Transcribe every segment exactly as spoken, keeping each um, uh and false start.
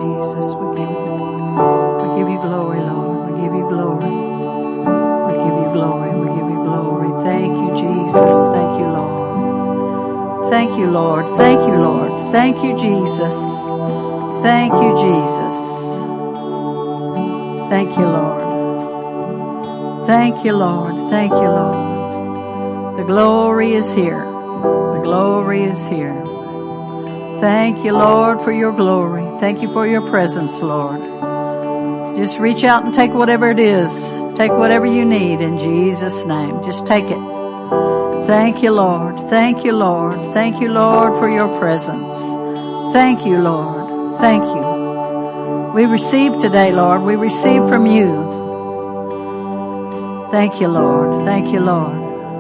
Jesus. We give you, we give you glory, Lord. We give you glory. We give you glory. We give you glory. Thank you, Jesus. Thank you, Lord. Thank you, Lord. Thank you, Lord. Thank you, Jesus. Thank you, Jesus. Thank you, Lord. Thank you, Lord. Thank you, Lord. The glory is here. The glory is here. Thank you, Lord, for your glory. Thank you for your presence, Lord. Just reach out and take whatever it is. Take whatever you need in Jesus' name. Just take it. Thank you, Lord. Thank you, Lord. Thank you, Lord, for your presence. Thank you, Lord. Thank you. We receive today, Lord. We receive from you. Thank you, Lord. Thank you, Lord.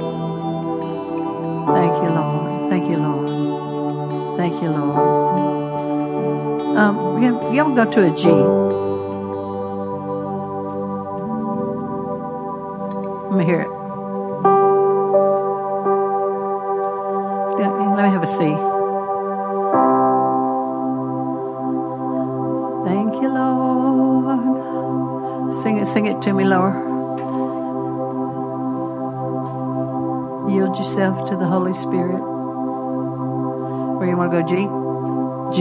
Thank you, Lord. Thank you, Lord. Thank you, Lord. Um, y'all go to a G. Let me hear it. Let me have a C. Thank you, Lord. Sing it, sing it to me, Lord. Yield yourself to the Holy Spirit. Where you want to go, G? G.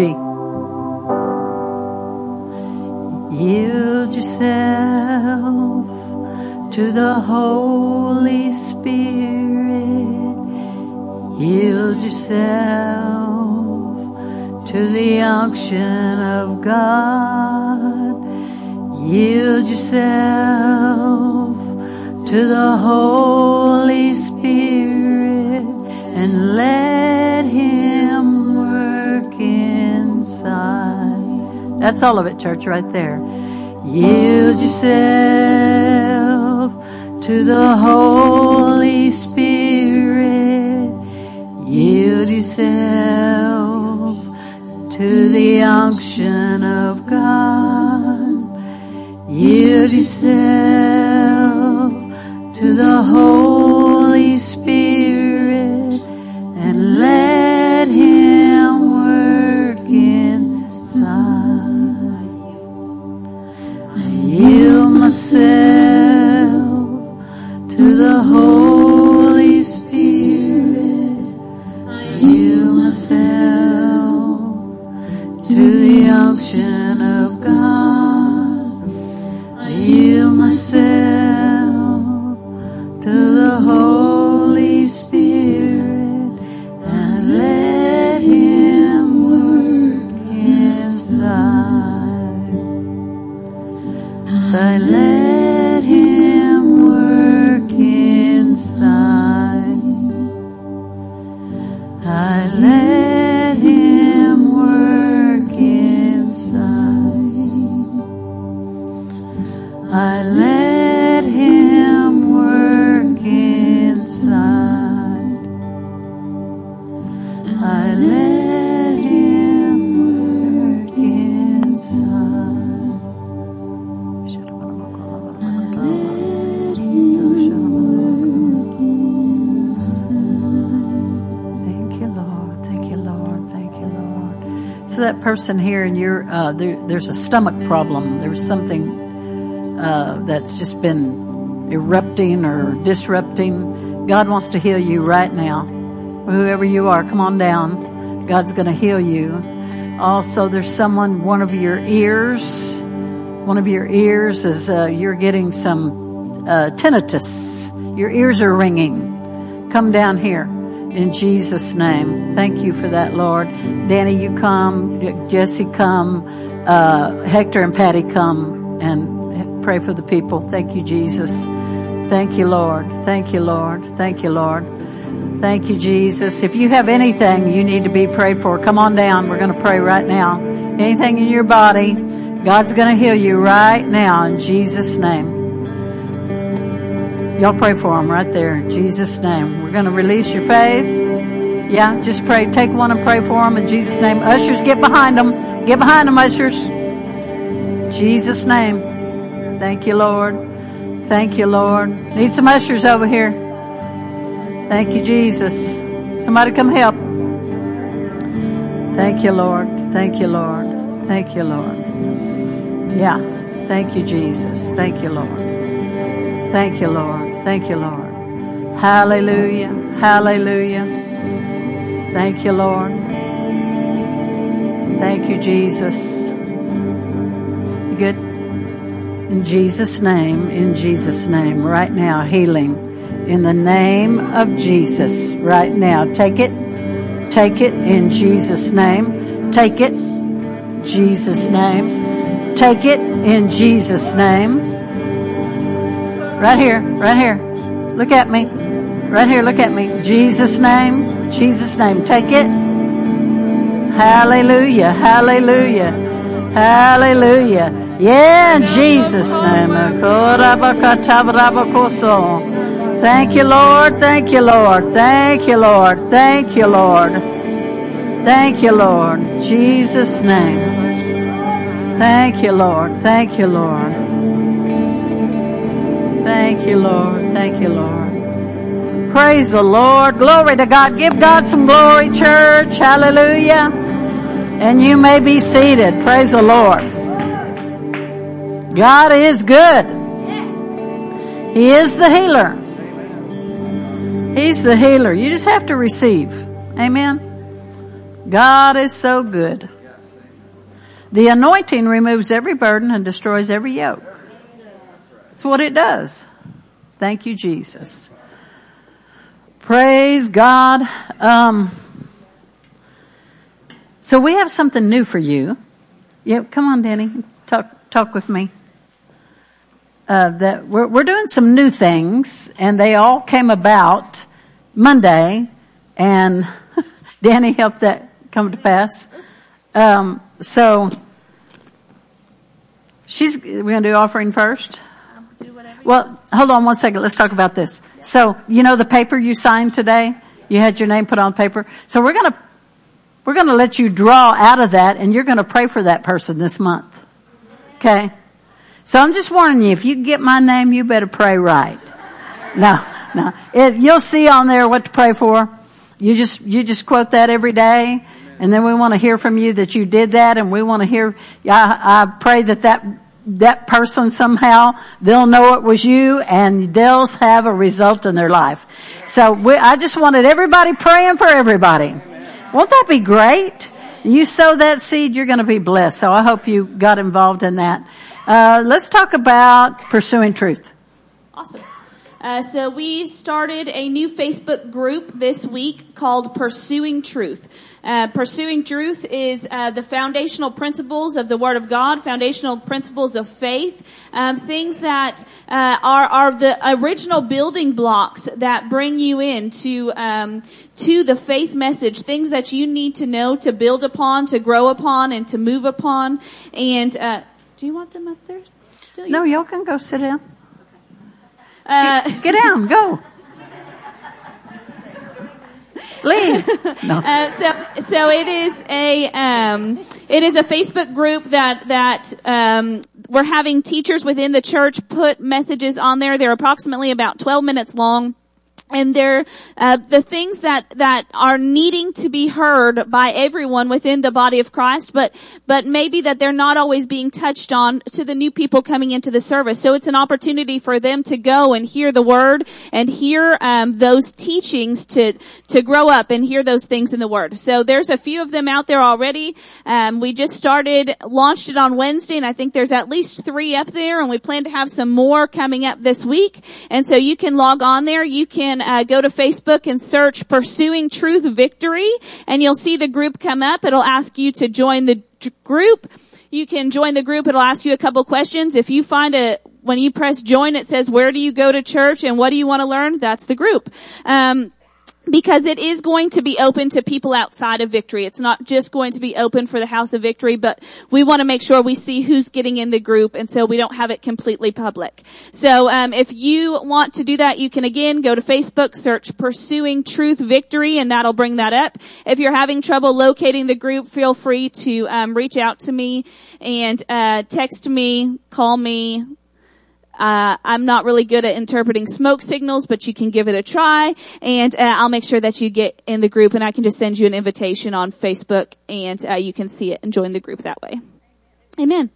Yield yourself to the Holy Spirit. Yield yourself to the unction of God. Yield yourself to the Holy Spirit and let Him work inside. That's all of it, church, right there. Yield yourself to the Holy Spirit. Yield yourself to the unction of God. Yield yourself to the Holy Spirit and let Him work inside. I yield myself to the Holy Spirit. I yield myself to the unction of God. I yield myself to the Holy Spirit and let Him work inside. I let Him work inside. I let Him work inside. I let Him work inside. I let Him work inside. I let Him work inside. Thank you, Lord. Thank you, Lord. Thank you, Lord. So that person here, and you're uh, there, there's a stomach problem. There's something uh, that's just been erupting or disrupting. God wants to heal you right now. Whoever you are, come on down. God's going to heal you. Also, there's someone, one of your ears, one of your ears is, uh, you're getting some, uh, tinnitus. Your ears are ringing. Come down here in Jesus' name. Thank you for that, Lord. Danny, you come. Jesse, come. Uh, Hector and Patty, come and pray for the people. Thank you, Jesus. Thank you, Lord. Thank you, Lord. Thank you, Lord. Thank you, Jesus. If you have anything you need to be prayed for, come on down. We're going to pray right now. Anything in your body, God's going to heal you right now in Jesus' name. Y'all pray for them right there in Jesus' name. We're going to release your faith. Yeah, just pray. Take one and pray for them in Jesus' name. Ushers, get behind them. Get behind them, ushers. Jesus' name. Thank you, Lord. Thank you, Lord. Need some ushers over here. Thank you, Jesus. Somebody come help. Thank you, Lord. Thank you, Lord. Thank you, Lord. Yeah. Thank you, Jesus. Thank you, Lord. Thank you, Lord. Thank you, Lord. Hallelujah. Hallelujah. Thank you, Lord. Thank you, Jesus. You good? In Jesus' name, in Jesus' name, right now, healing. In the name of Jesus, right now. Take it. Take it in Jesus' name. Take it. Jesus' name. Take it in Jesus' name. Right here, right here. Look at me. Right here, look at me. Jesus' name. Jesus' name. Take it. Hallelujah. Hallelujah. Hallelujah. Yeah, in Jesus' name. Thank you, Lord. Thank you, Lord. Thank you, Lord. Thank you, Lord. Thank you, Lord. Jesus' name. Thank you, Lord. Thank you, Lord. Thank you, Lord. Thank you, Lord. Praise the Lord. Glory to God. Give God some glory, church. Hallelujah. And you may be seated. Praise the Lord. God is good. He is the healer. He's the healer. You just have to receive. Amen. God is so good. The anointing removes every burden and destroys every yoke. That's what it does. Thank you, Jesus. Praise God. Um, so we have something new for you. Yeah, come on, Danny. Talk, talk with me. Uh, that we're, we're doing some new things, and they all came about Monday, and Danny helped that come to pass. Um, so she's, we're going to do offering first. Well, hold on one second. Let's talk about this. So, you know the paper you signed today? You had your name put on paper. So we're going to, we're going to let you draw out of that, and you're going to pray for that person this month. Okay? So I'm just warning you, if you get my name, you better pray right. No, no. It, you'll see on there what to pray for. You just, you just quote that every day. And then we want to hear from you that you did that, and we want to hear, I, I pray that that that person somehow, they'll know it was you and they'll have a result in their life. So we, I just wanted everybody praying for everybody. Amen. Won't that be great? You sow that seed, you're going to be blessed. So I hope you got involved in that. Uh, let's talk about pursuing truth. Awesome. Uh, so we started a new Facebook group this week called Pursuing Truth. Uh, Pursuing Truth is uh, the foundational principles of the Word of God, foundational principles of faith, um, things that uh, are are the original building blocks that bring you into um, to the faith message, things that you need to know to build upon, to grow upon, and to move upon. And uh, do you want them up there? Still? No, y'all can go sit down. Uh, get, get down, go. Leave. No. Uh, so, so it is a, um, it is a Facebook group that, that, um, we're having teachers within the church put messages on there. They're approximately about twelve minutes long. And they're, uh, the things that, that are needing to be heard by everyone within the body of Christ, but, but maybe that they're not always being touched on to the new people coming into the service. So it's an opportunity for them to go and hear the word and hear, um, those teachings to, to grow up and hear those things in the word. So there's a few of them out there already. Um, we just started, launched it on Wednesday, and I think there's at least three up there, and we plan to have some more coming up this week. And so you can log on there. You can Uh, go to Facebook and search Pursuing Truth Victory, and you'll see the group come up. It'll ask you to join the d- group. You can join the group. It'll ask you a couple questions. If you find a, when you press join, it says, where do you go to church and what do you want to learn? That's the group. Um, Because it is going to be open to people outside of Victory. It's not just going to be open for the House of Victory, but we want to make sure we see who's getting in the group, and so we don't have it completely public. So um if you want to do that, you can again go to Facebook, search Pursuing Truth Victory, and that'll bring that up. If you're having trouble locating the group, feel free to um reach out to me and uh text me, call me. Uh, I'm not really good at interpreting smoke signals, but you can give it a try, and uh, I'll make sure that you get in the group, and I can just send you an invitation on Facebook, and uh, you can see it and join the group that way. Amen.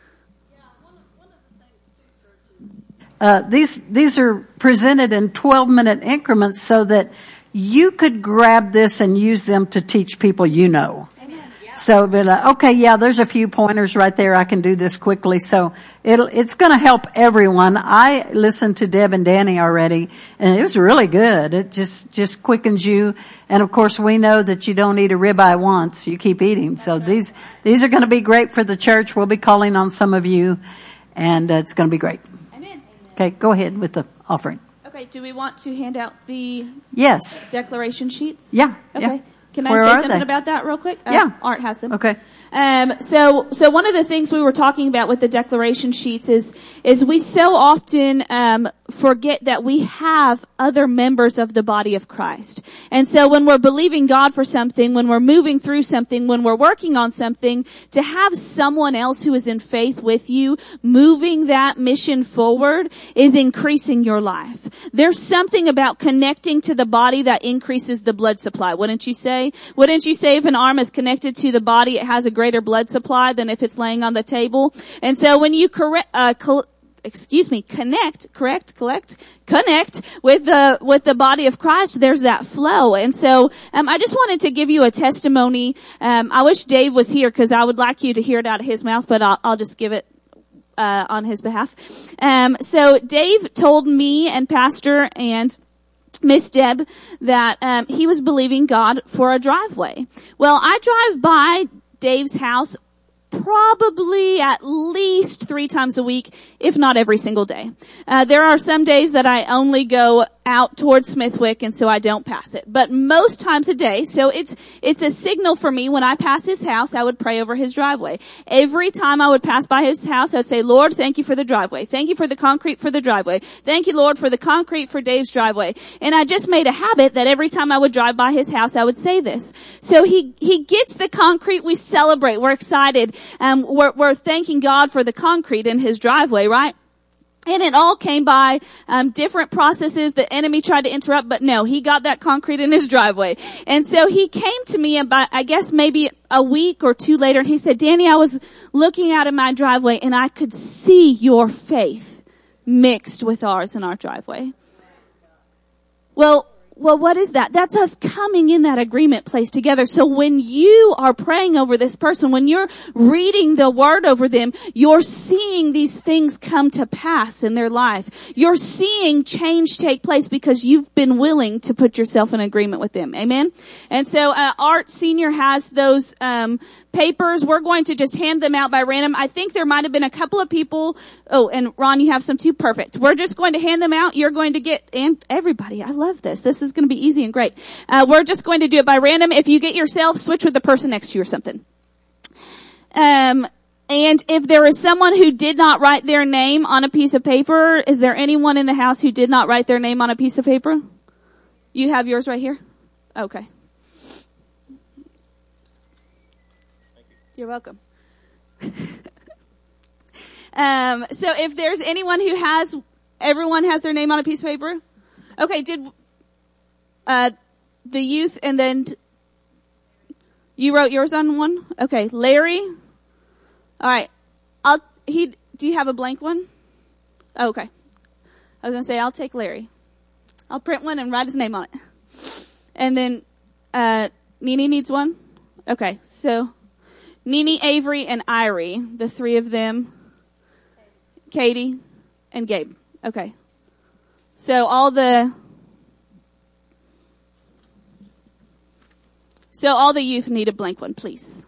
Uh, these, these are presented in twelve minute increments so that you could grab this and use them to teach people you know. Amen. Yeah. So, be like, okay, yeah, there's a few pointers right there. I can do this quickly. So it'll, it's going to help everyone. I listened to Deb and Danny already, and it was really good. It just, just quickens you. And of course, we know that you don't eat a ribeye once. You keep eating. So these, these are going to be great for the church. We'll be calling on some of you, and uh, it's going to be great. Okay, go ahead with the offering. Okay, do we want to hand out the yes declaration sheets? Yeah. Okay. Yeah. Can So I where say are something they? about that real quick? Uh, Yeah. Art has them. Okay. Um, so, so one of the things we were talking about with the declaration sheets is, is we so often, um, forget that we have other members of the body of Christ. And so when we're believing God for something, when we're moving through something, when we're working on something, to have someone else who is in faith with you, moving that mission forward is increasing your life. There's something about connecting to the body that increases the blood supply. Wouldn't you say? Wouldn't you say if an arm is connected to the body, it has a greater blood supply than if it's laying on the table? And so when you correct, uh, col- excuse me, connect, correct, collect, connect with the, with the body of Christ, there's that flow. And so, um, I just wanted to give you a testimony. Um, I wish Dave was here because I would like you to hear it out of his mouth, but I'll, I'll just give it, uh, on his behalf. Um, so Dave told me and Pastor and Miss Deb that, um, he was believing God for a driveway. Well, I drive by Dave's house probably at least three times a week, if not every single day. Uh, there are some days that I only go out towards Smithwick, and so I don't pass it. But most times a day, so it's, it's a signal for me when I pass his house, I would pray over his driveway. Every time I would pass by his house, I would say, Lord, thank you for the driveway. Thank you for the concrete for the driveway. Thank you, Lord, for the concrete for Dave's driveway. And I just made a habit that every time I would drive by his house, I would say this. So he, he gets the concrete. We celebrate. We're excited. Um, we're, we're thanking God for the concrete in his driveway, right? And it all came by um different processes. The enemy tried to interrupt, but no, he got that concrete in his driveway. And so he came to me about, I guess maybe a week or two later, and he said, Danny, I was looking out of my driveway and I could see your faith mixed with ours in our driveway. Well, Well, what is that? That's us coming in that agreement place together. So when you are praying over this person, when you're reading the word over them, you're seeing these things come to pass in their life. You're seeing change take place because you've been willing to put yourself in agreement with them. Amen? And so, uh, Art Senior has those, um, papers. We're going to just hand them out by random. I think there might have been a couple of people. Oh, and Ron, you have some too. Perfect. We're just going to hand them out. You're going to get, and everybody, I love this. This is going to be easy and great. Uh, we're just going to do it by random. If you get yourself, switch with the person next to you or something. Um, and if there is someone who did not write their name on a piece of paper, is there anyone in the house who did not write their name on a piece of paper? You have yours right here? Okay. You're welcome. um, so if there's anyone who has, everyone has their name on a piece of paper? Okay, did, uh, the youth and then you wrote yours on one? Okay, Larry? Alright, I'll, he, do you have a blank one? Oh, okay. I was gonna say, I'll take Larry. I'll print one and write his name on it. And then, uh, Nene needs one? Okay, so, Nene, Avery, and Irie, the three of them, Katie, and Gabe. Okay. So all the, so all the youth need a blank one, please.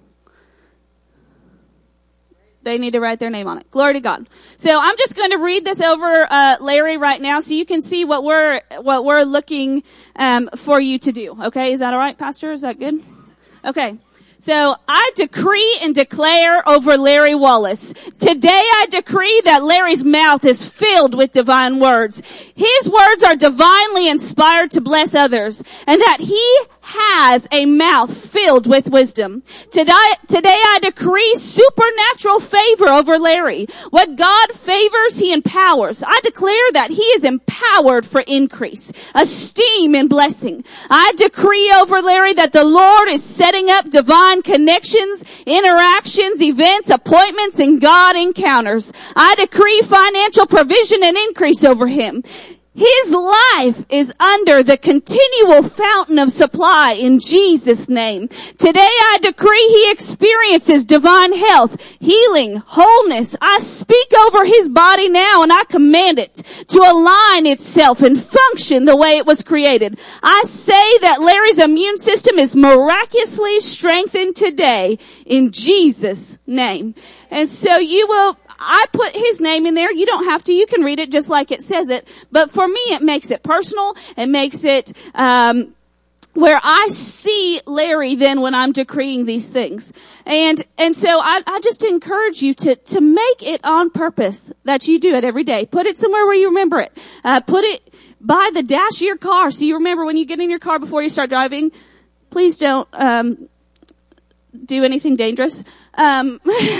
They need to write their name on it. Glory to God. So I'm just going to read this over, uh, Larry right now so you can see what we're, what we're looking, um, for you to do. Okay. Is that all right, Pastor? Is that good? Okay. So I decree and declare over Larry Wallace. Today I decree that Larry's mouth is filled with divine words. His words are divinely inspired to bless others, and that he has a mouth filled with wisdom. Today, today I decree supernatural favor over Larry. What God favors, he empowers. I declare that he is empowered for increase, esteem, and blessing. I decree over Larry that the Lord is setting up divine connections, interactions, events, appointments, and God encounters. I decree financial provision and increase over him. His life is under the continual fountain of supply in Jesus' name. Today I decree he experiences divine health, healing, wholeness. I speak over his body now and I command it to align itself and function the way it was created. I say that Larry's immune system is miraculously strengthened today in Jesus' name. And so you will I put his name in there. You don't have to. You can read it just like it says it. But for me, it makes it personal. It makes it, um, where I see Larry then when I'm decreeing these things. And, and so I, I just encourage you to, to make it on purpose that you do it every day. Put it somewhere where you remember it. Uh, put it by the dash of your car so you remember when you get in your car before you start driving. Please don't, um, do anything dangerous. Um,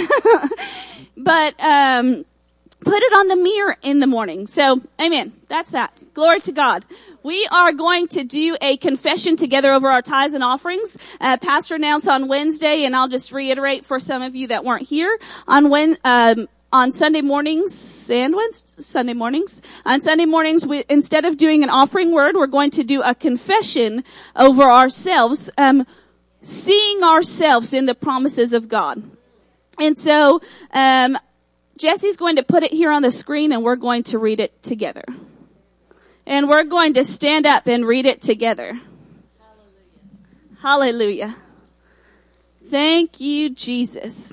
But, um, put it on the mirror in the morning. So, amen. That's that. Glory to God. We are going to do a confession together over our tithes and offerings. Uh, Pastor announced on Wednesday, and I'll just reiterate for some of you that weren't here, on when, um, on Sunday mornings and Wednesday, Sunday mornings, on Sunday mornings, we, instead of doing an offering word, we're going to do a confession over ourselves, um, seeing ourselves in the promises of God. And so, um, Jesse's going to put it here on the screen and we're going to read it together. And we're going to stand up and read it together. Hallelujah. Hallelujah. Thank you, Jesus.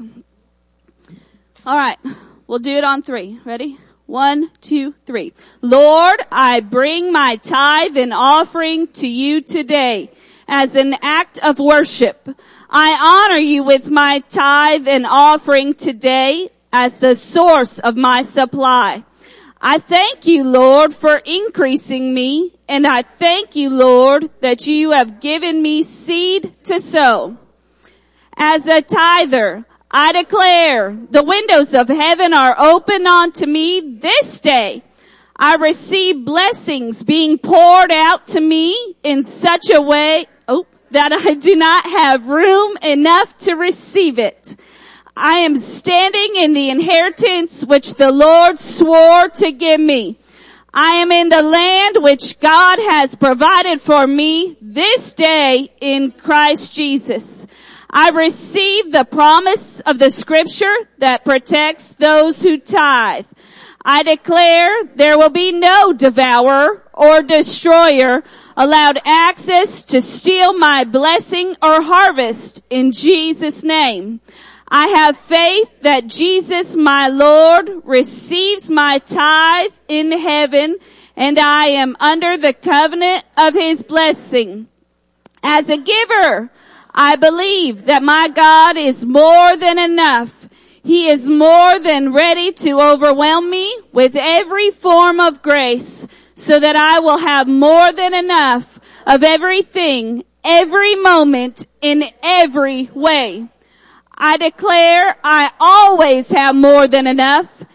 All right. We'll do it on three. Ready? One, two, three. Lord, I bring my tithe and offering to you today as an act of worship. I honor you with my tithe and offering today as the source of my supply. I thank you, Lord, for increasing me, and I thank you, Lord, that you have given me seed to sow. As a tither, I declare the windows of heaven are open unto me this day. I receive blessings being poured out to me in such a way, oh, that I do not have room enough to receive it. I am standing in the inheritance which the Lord swore to give me. I am in the land which God has provided for me this day in Christ Jesus. I receive the promise of the scripture that protects those who tithe. I declare there will be no devourer or destroyer allowed access to steal my blessing or harvest in Jesus' name. I have faith that Jesus, my Lord, receives my tithe in heaven, and I am under the covenant of his blessing. As a giver, I believe that my God is more than enough. He is more than ready to overwhelm me with every form of grace so that I will have more than enough of everything, every moment, in every way. I declare I always have more than enough,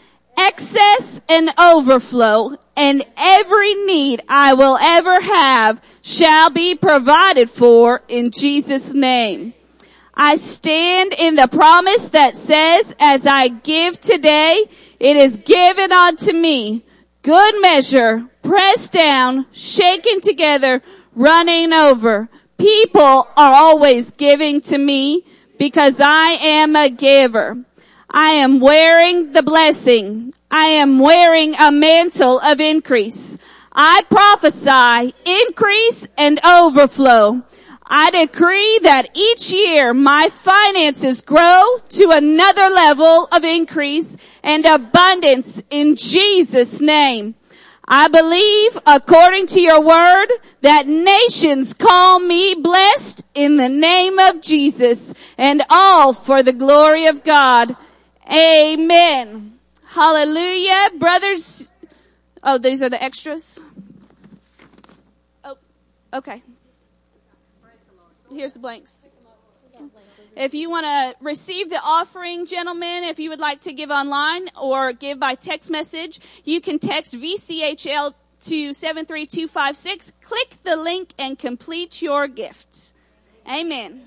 excess and overflow, and every need I will ever have shall be provided for in Jesus' name. I stand in the promise that says, as I give today, it is given unto me. Good measure, pressed down, shaken together, running over. People are always giving to me because I am a giver. I am wearing the blessing. I am wearing a mantle of increase. I prophesy increase and overflow. I decree that each year my finances grow to another level of increase and abundance in Jesus' name. I believe, according to your word, that nations call me blessed in the name of Jesus, and all for the glory of God. Amen. Hallelujah. Brothers. Oh, these are the extras. Oh, okay. here's the blanks. If you want to receive the offering, gentlemen, if you would like to give online or give by text message, you can text V C H L to seven three two five six. Click the link and complete your gift. Amen.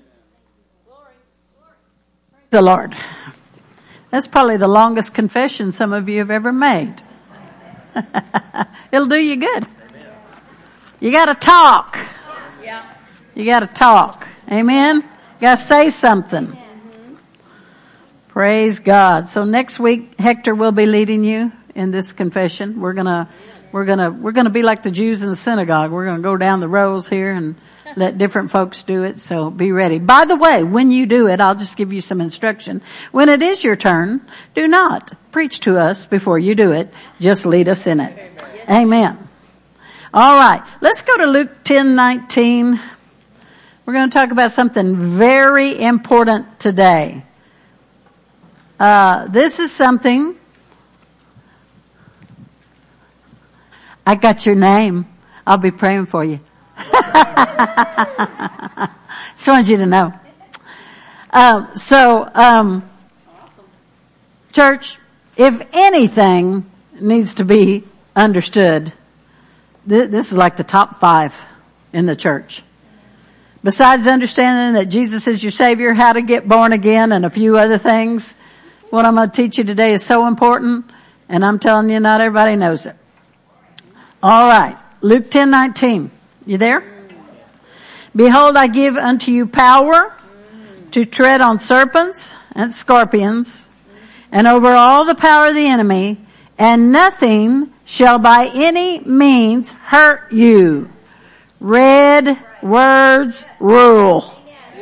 Praise the Lord. That's probably the longest confession some of you have ever made. It'll do you good. You got to talk. You got to talk. Amen. You got to say something. Mm-hmm. Praise God. So next week, Hector will be leading you in this confession. We're gonna, we're gonna, we're gonna be like the Jews in the synagogue. We're gonna go down the rows here and let different folks do it. So be ready. By the way, when you do it, I'll just give you some instruction. When it is your turn, do not preach to us before you do it. Just lead us in it. Amen. All right. Let's go to Luke ten nineteen. We're going to talk about something very important today. Uh, this is something. I got your name. I'll be praying for you. Just wanted you to know. Uh, so, um, church, if anything needs to be understood, th- this is like the top five in the church. Besides understanding that Jesus is your Savior, how to get born again, and a few other things, what I'm going to teach you today is so important, and I'm telling you, not everybody knows it. All right, Luke ten nineteen. You there? Behold, I give unto you power to tread on serpents and scorpions, and over all the power of the enemy, and nothing shall by any means hurt you. Red words rule.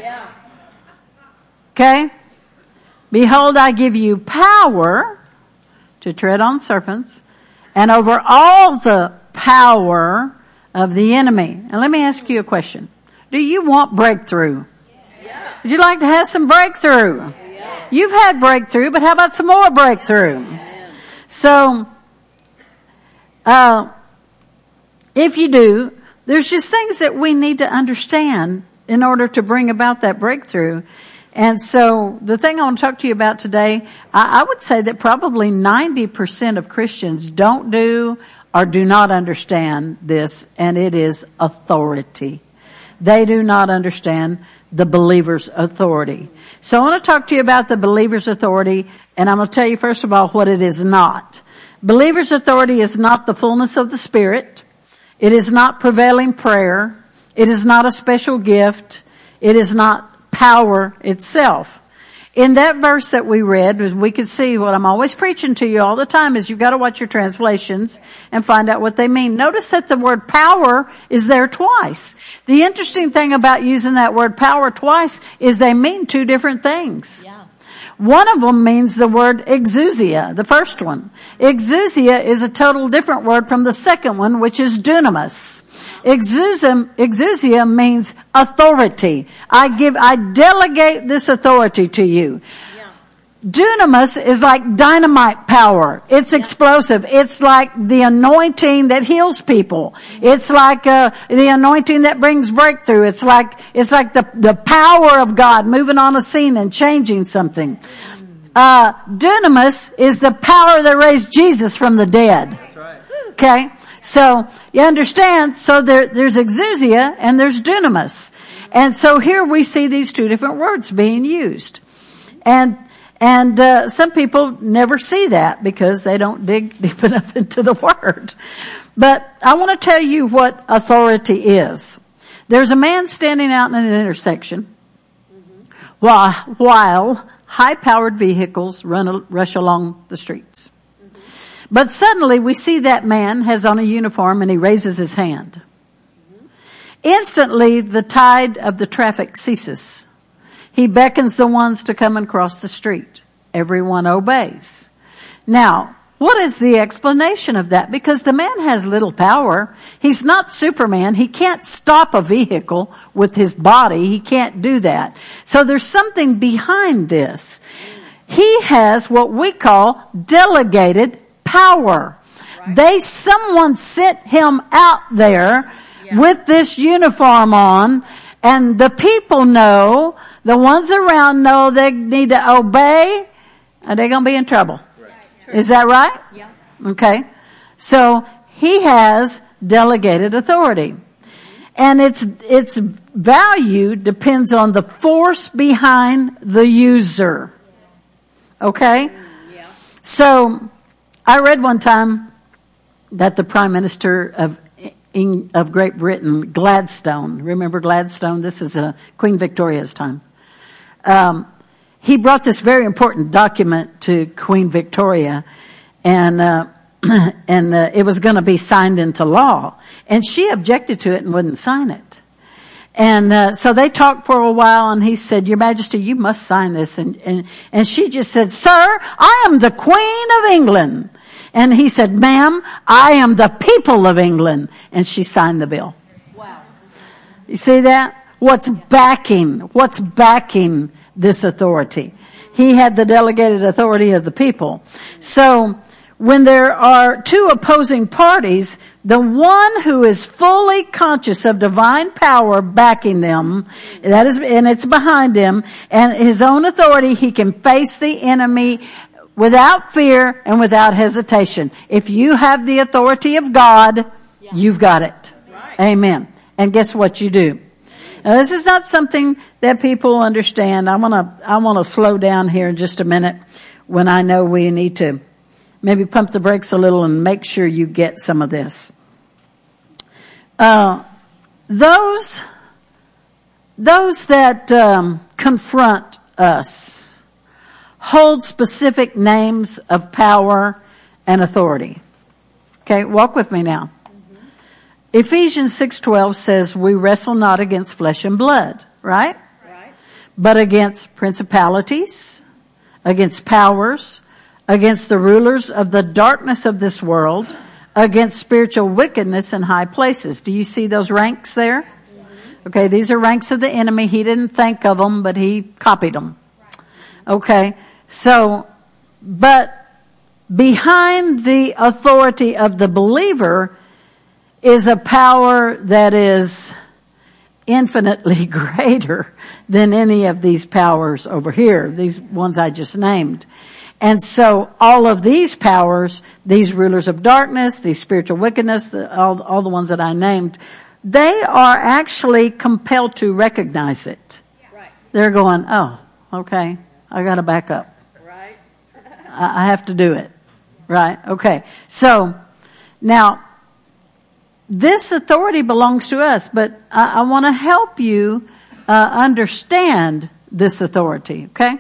Okay? Behold, I give you power to tread on serpents and over all the power of the enemy. And let me ask you a question. Do you want breakthrough? Would you like to have some breakthrough? You've had breakthrough, but how about some more breakthrough? So, uh, if you do, there's just things that we need to understand in order to bring about that breakthrough. And so the thing I want to talk to you about today, I, I would say that probably ninety percent of Christians don't do or do not understand this, and it is authority. They do not understand the believer's authority. So I want to talk to you about the believer's authority, and I'm going to tell you first of all what it is not. Believer's authority is not the fullness of the Spirit. It is not prevailing prayer. It is not a special gift. It is not power itself. In that verse that we read, we could see what I'm always preaching to you all the time is you've got to watch your translations and find out what they mean. Notice that the word power is there twice. The interesting thing about using that word power twice is they mean two different things. Yeah. One of them means the word exousia, the first one. Exousia is a total different word from the second one, which is dunamis. Exousia, exousia means authority. I give, I delegate this authority to you. Dunamis is like dynamite power. It's explosive. It's like the anointing that heals people. It's like uh, the anointing that brings breakthrough. It's like it's like the the power of God moving on a scene and changing something. Uh, dunamis is the power that raised Jesus from the dead. That's right. Okay, so you understand. So there, there's exousia and there's dunamis, and so here we see these two different words being used, and. And uh, some people never see that because they don't dig deep enough into the Word. But I want to tell you what authority is. There's a man standing out in an intersection mm-hmm. while, while high-powered vehicles run rush along the streets. Mm-hmm. But suddenly we see that man has on a uniform and he raises his hand. Mm-hmm. Instantly the tide of the traffic ceases. He beckons the ones to come and cross the street. Everyone obeys. Now, what is the explanation of that? Because the man has little power. He's not Superman. He can't stop a vehicle with his body. He can't do that. So there's something behind this. He has what we call delegated power. Right. They, someone sent him out there yeah. with this uniform on, And the people know, the ones around know they need to obey, and they're going to be in trouble. Right. Is that right? Yeah. Okay. So he has delegated authority. And its, its value depends on the force behind the user. Okay? Yeah. So, I read one time that the Prime Minister of of Great Britain, Gladstone, remember Gladstone? This is uh, Queen Victoria's time. Um, he brought this very important document to Queen Victoria, and uh, and uh, it was going to be signed into law. And she objected to it and wouldn't sign it. And uh, so they talked for a while, and he said, Your Majesty, you must sign this. And, and, and she just said, Sir, I am the Queen of England. And he said, Ma'am, I am the people of England. And she signed the bill. Wow. You see that? What's backing, what's backing this authority? He had the delegated authority of the people. So, when there are two opposing parties, the one who is fully conscious of divine power backing them, that is, and it's behind him, and his own authority, he can face the enemy without fear and without hesitation. If you have the authority of God, you've got it. Amen. And guess what you do? Now, this is not something that people understand. I want to, I want to slow down here in just a minute when I know we need to maybe pump the brakes a little and make sure you get some of this. Uh, those, those that um, confront us hold specific names of power and authority. Okay, walk with me now. Mm-hmm. Ephesians six twelve says, we wrestle not against flesh and blood, right? Right. But against principalities, against powers, against the rulers of the darkness of this world, against spiritual wickedness in high places. Do you see those ranks there? Mm-hmm. Okay, these are ranks of the enemy. He didn't think of them, but he copied them. Okay, so, but behind the authority of the believer is a power that is infinitely greater than any of these powers over here, these ones I just named. And so all of these powers, these rulers of darkness, these spiritual wickedness, the, all, all the ones that I named, they are actually compelled to recognize it. Right. They're going, oh, okay, I got to back up. Right. I, I have to do it. Right. Okay. So now this authority belongs to us, but I, I want to help you uh, understand this authority. Okay.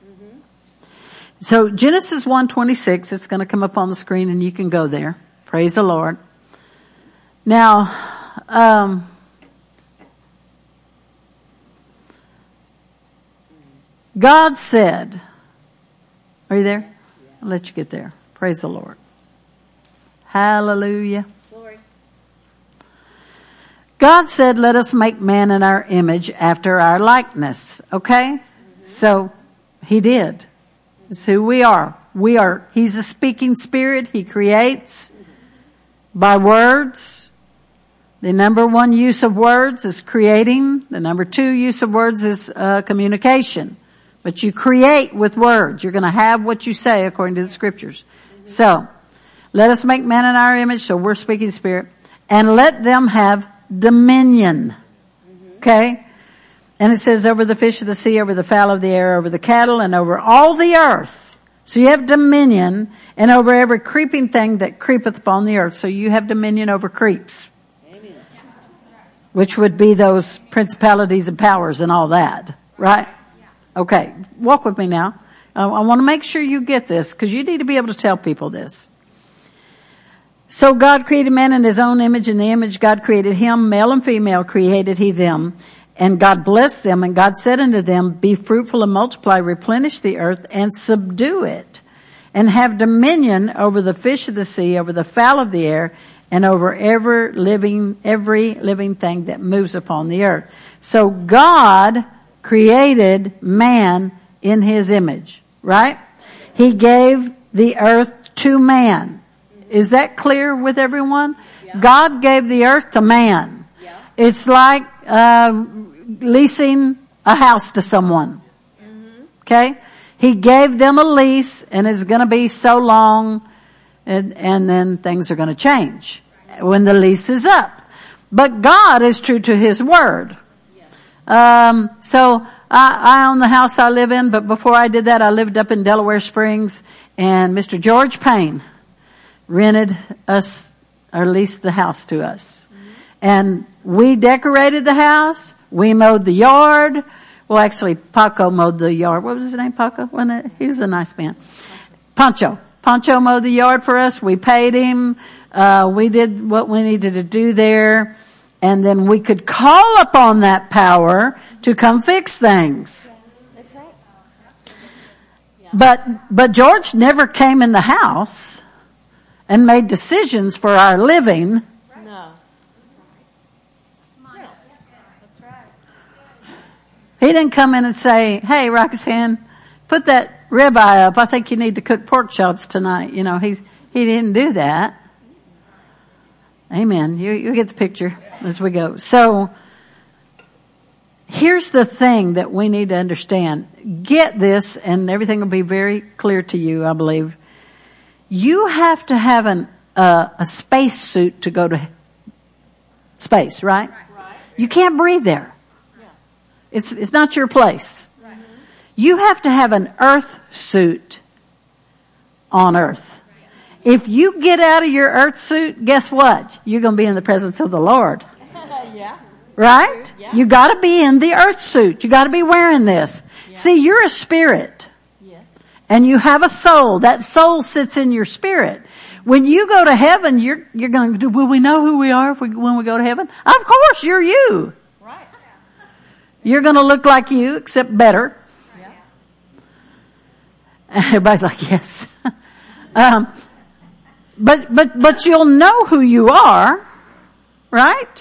So Genesis one twenty-six, it's going to come up on the screen and you can go there. Praise the Lord. Now, um, God said, are you there? I'll let you get there. Praise the Lord. Hallelujah. Glory. God said, let us make man in our image after our likeness. Okay? Mm-hmm. So he did. It's who we are. We are, he's a speaking spirit. He creates by words. The number one use of words is creating. The number two use of words is uh, communication. But you create with words. You're going to have what you say according to the scriptures. So, let us make man in our image, so we're speaking spirit, and let them have dominion. Okay? And it says over the fish of the sea, over the fowl of the air, over the cattle, and over all the earth. So you have dominion, and over every creeping thing that creepeth upon the earth. So you have dominion over creeps. Amen. Which would be those principalities and powers and all that. Right? Okay. Walk with me now. I, I want to make sure you get this, because you need to be able to tell people this. So God created man in his own image. In the image God created him. Male and female created he them. And God blessed them, and God said unto them, be fruitful and multiply, replenish the earth, and subdue it, and have dominion over the fish of the sea, over the fowl of the air, and over every living, every living thing that moves upon the earth. So God created man in his image, right? He gave the earth to man. Is that clear with everyone? Yeah. God gave the earth to man. Yeah. It's like, uh, leasing a house to someone. Okay? He gave them a lease, and it's going to be so long, and, and then things are going to change when the lease is up. But God is true to His word. Um, so I, I own the house I live in, but before I did that, I lived up in Delaware Springs, and Mister George Payne rented us or leased the house to us. And we decorated the house. We mowed the yard. Well, actually, Paco mowed the yard. What was his name, Paco? Wasn't it? He was a nice man. Pancho. Pancho mowed the yard for us. We paid him. Uh, we did what we needed to do there. And then we could call upon that power to come fix things. That's right. But, but George never came in the house and made decisions for our living. No. He didn't come in and say, hey, Roxanne, put that ribeye up. I think you need to cook pork chops tonight. You know, he's, he didn't do that. Amen. You, you get the picture as we go. So, here's the thing that we need to understand. Get this, and everything will be very clear to you, I believe. You have to have an, uh, a space suit to go to space, right? Right. You can't breathe there. Yeah. It's, it's not your place. Right. You have to have an earth suit on earth. If you get out of your earth suit, guess what? You're going to be in the presence of the Lord. Yeah. Right? Yeah. You got to be in the earth suit. You got to be wearing this. Yeah. See, you're a spirit. Yes. And you have a soul. That soul sits in your spirit. When you go to heaven, you're you're going to do. Will we know who we are if we, when we go to heaven? Of course, you're you. Right. You're going to look like you, except better. Yeah. Everybody's like, yes. um, but but but you'll know who you are, right?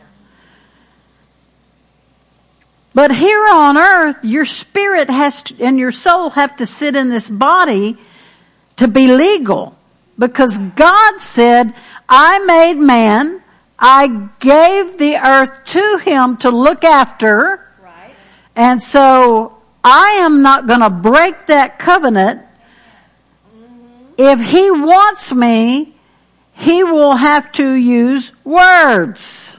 But here on earth, your spirit has to, and your soul have to sit in this body to be legal. Because God said, I made man, I gave the earth to him to look after. Right. And so I am not going to break that covenant. Mm-hmm. If he wants me, he will have to use words.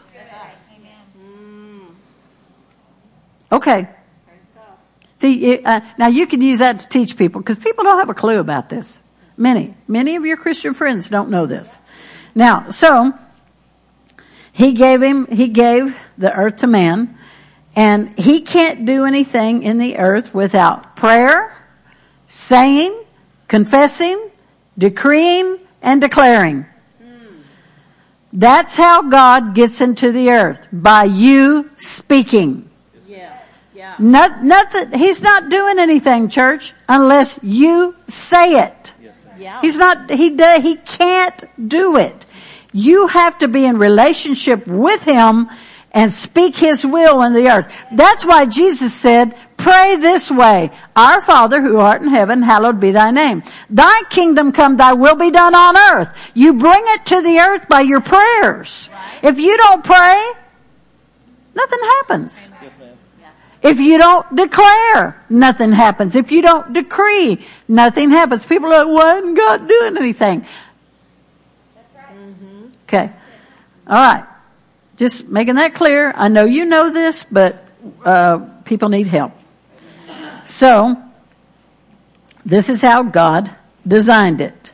Okay. See, uh, now you can use that to teach people because people don't have a clue about this. Many, many of your Christian friends don't know this. Now, so he gave him, he gave the earth to man, and he can't do anything in the earth without prayer, saying, confessing, decreeing, and declaring. That's how God gets into the earth, by you speaking. Yeah. Not, nothing, he's not doing anything, church, unless you say it. Yeah. He's not, he does, he can't do it. You have to be in relationship with him and speak his will in the earth. That's why Jesus said, pray this way, our Father who art in heaven, hallowed be thy name. Thy kingdom come, thy will be done on earth. You bring it to the earth by your prayers. If you don't pray, nothing happens. If you don't declare, nothing happens. If you don't decree, nothing happens. People are like, why isn't God doing anything? That's right. Mm-hmm. Okay. All right. Just making that clear. I know you know this, but uh people need help. So, this is how God designed it.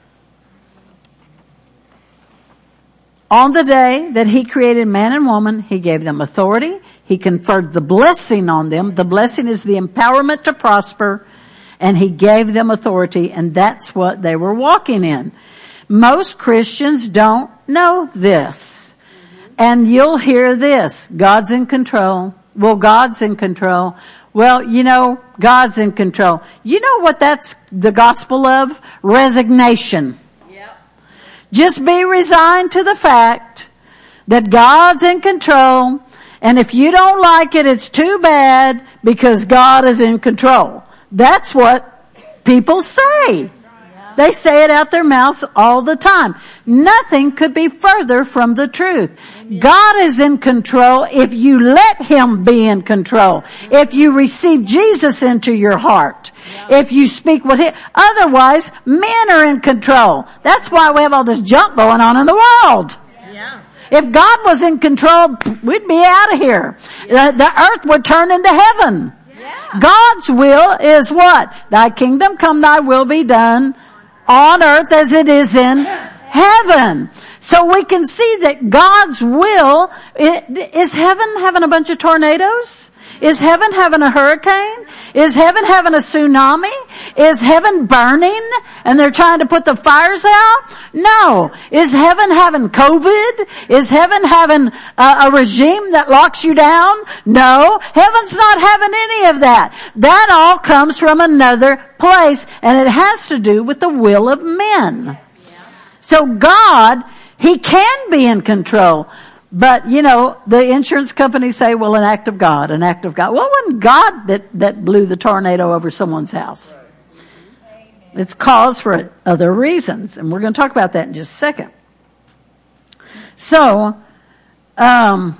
On the day that he created man and woman, he gave them authority. He conferred the blessing on them. The blessing is the empowerment to prosper. And he gave them authority, and that's what they were walking in. Most Christians don't know this. And you'll hear this. God's in control. Well, God's in control. Well, you know, God's in control. You know what that's the gospel of? Resignation. Just be resigned to the fact that God's in control, and if you don't like it, it's too bad because God is in control. That's what people say. They say it out their mouths all the time. Nothing could be further from the truth. God is in control if you let Him be in control. If you receive Jesus into your heart. If you speak what He, otherwise men are in control. That's why we have all this junk going on in the world. Yeah. If God was in control, we'd be out of here. The, the earth would turn into heaven. Yeah. God's will is what? Thy kingdom come, thy will be done on earth as it is in heaven. So we can see that God's will, is heaven having a bunch of tornadoes? Is heaven having a hurricane? Is heaven having a tsunami? Is heaven burning and they're trying to put the fires out? No. Is heaven having COVID? Is heaven having a, a regime that locks you down? No. Heaven's not having any of that. That all comes from another place, and it has to do with the will of men. So God, He can be in control. But, you know, the insurance companies say, well, an act of God, an act of God. Well, it wasn't God that, that blew the tornado over someone's house. It's caused for other reasons. And we're going to talk about that in just a second. So, um,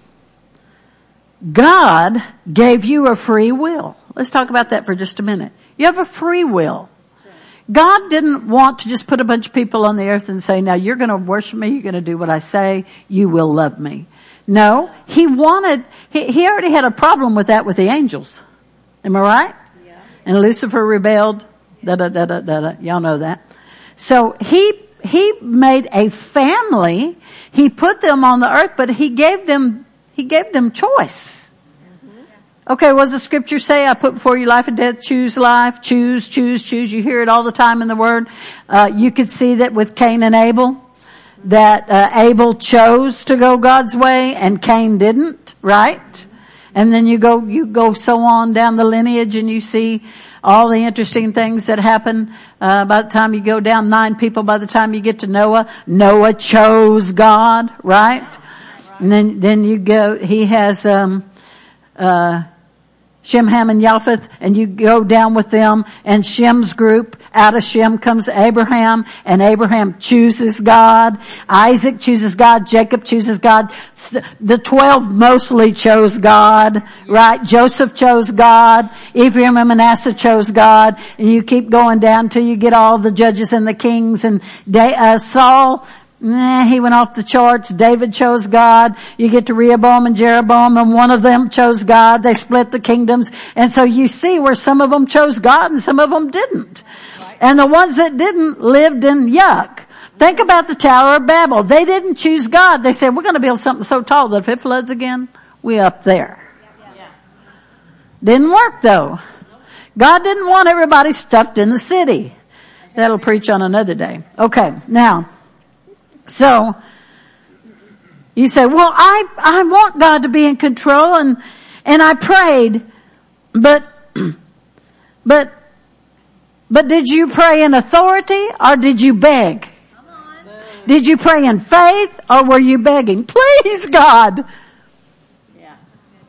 God gave you a free will. Let's talk about that for just a minute. You have a free will. God didn't want to just put a bunch of people on the earth and say, now you're going to worship me, you're going to do what I say, you will love me. No, He wanted, he, he already had a problem with that with the angels. Am I right? Yeah. And Lucifer rebelled, da da da da da da, y'all know that. So He, He made a family, He put them on the earth, but He gave them, He gave them choice. Okay, what does the scripture say? I put before you life and death, choose life, choose, choose, choose. You hear it all the time in the word. Uh, you could see that with Cain and Abel, that uh, Abel chose to go God's way and Cain didn't, right? And then you go, you go so on down the lineage and you see all the interesting things that happen. Uh, by the time you go down nine people, by the time you get to Noah, Noah chose God, right? And then, then you go, he has, um, uh, Shem, Ham, and Japheth, and you go down with them, and Shem's group, out of Shem comes Abraham, and Abraham chooses God. Isaac chooses God. Jacob chooses God. The twelve mostly chose God, right? Joseph chose God. Ephraim and Manasseh chose God. And you keep going down till you get all the judges and the kings, and uh, Saul, Nah, he went off the charts. David chose God. You get to Rehoboam and Jeroboam, and one of them chose God. They split the kingdoms. And so you see where some of them chose God and some of them didn't. Right. And the ones that didn't lived in yuck. Think about the Tower of Babel. They didn't choose God. They said, we're going to build something so tall that if it floods again, we're up there. Yeah. Yeah. Didn't work though. God didn't want everybody stuffed in the city. That'll preach on another day. Okay, now. So, you say, well, I, I want God to be in control and, and I prayed, but, but, but did you pray in authority or did you beg? Come on. Did you pray in faith or were you begging? Please, God. Yeah.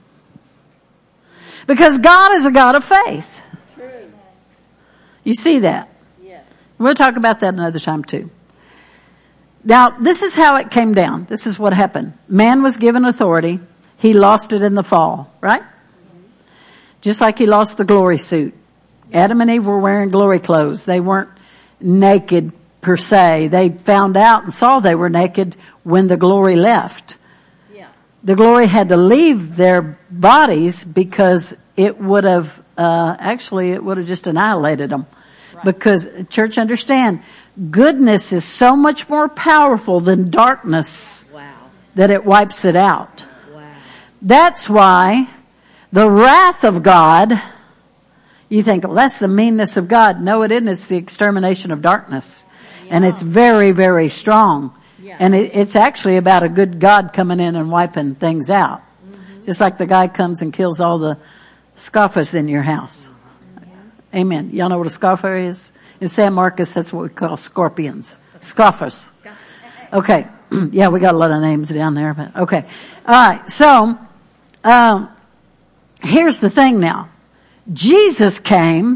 Because God is a God of faith. True. You see that? Yes. We'll talk about that another time too. Now, this is how it came down. This is what happened. Man was given authority. He lost it in the fall, right? Just like he lost the glory suit. Adam and Eve were wearing glory clothes. They weren't naked per se. They found out and saw they were naked when the glory left. Yeah. The glory had to leave their bodies because it would have, uh, actually it would have just annihilated them. Right. Because, church, understand, goodness is so much more powerful than darkness. Wow. That it wipes it out. Wow. That's why the wrath of God, you think, well, that's the meanness of God. No, it isn't. It's the extermination of darkness. Yeah. And it's very, very strong. Yeah. And it, it's actually about a good God coming in and wiping things out. Mm-hmm. Just like the guy comes and kills all the scoffers in your house. Yeah. Amen. Y'all know what a scoffer is? In San Marcos, that's what we call scorpions. Scoffers. Okay. Yeah, we got a lot of names down there, but okay. All right. So, um, here's the thing now. Jesus came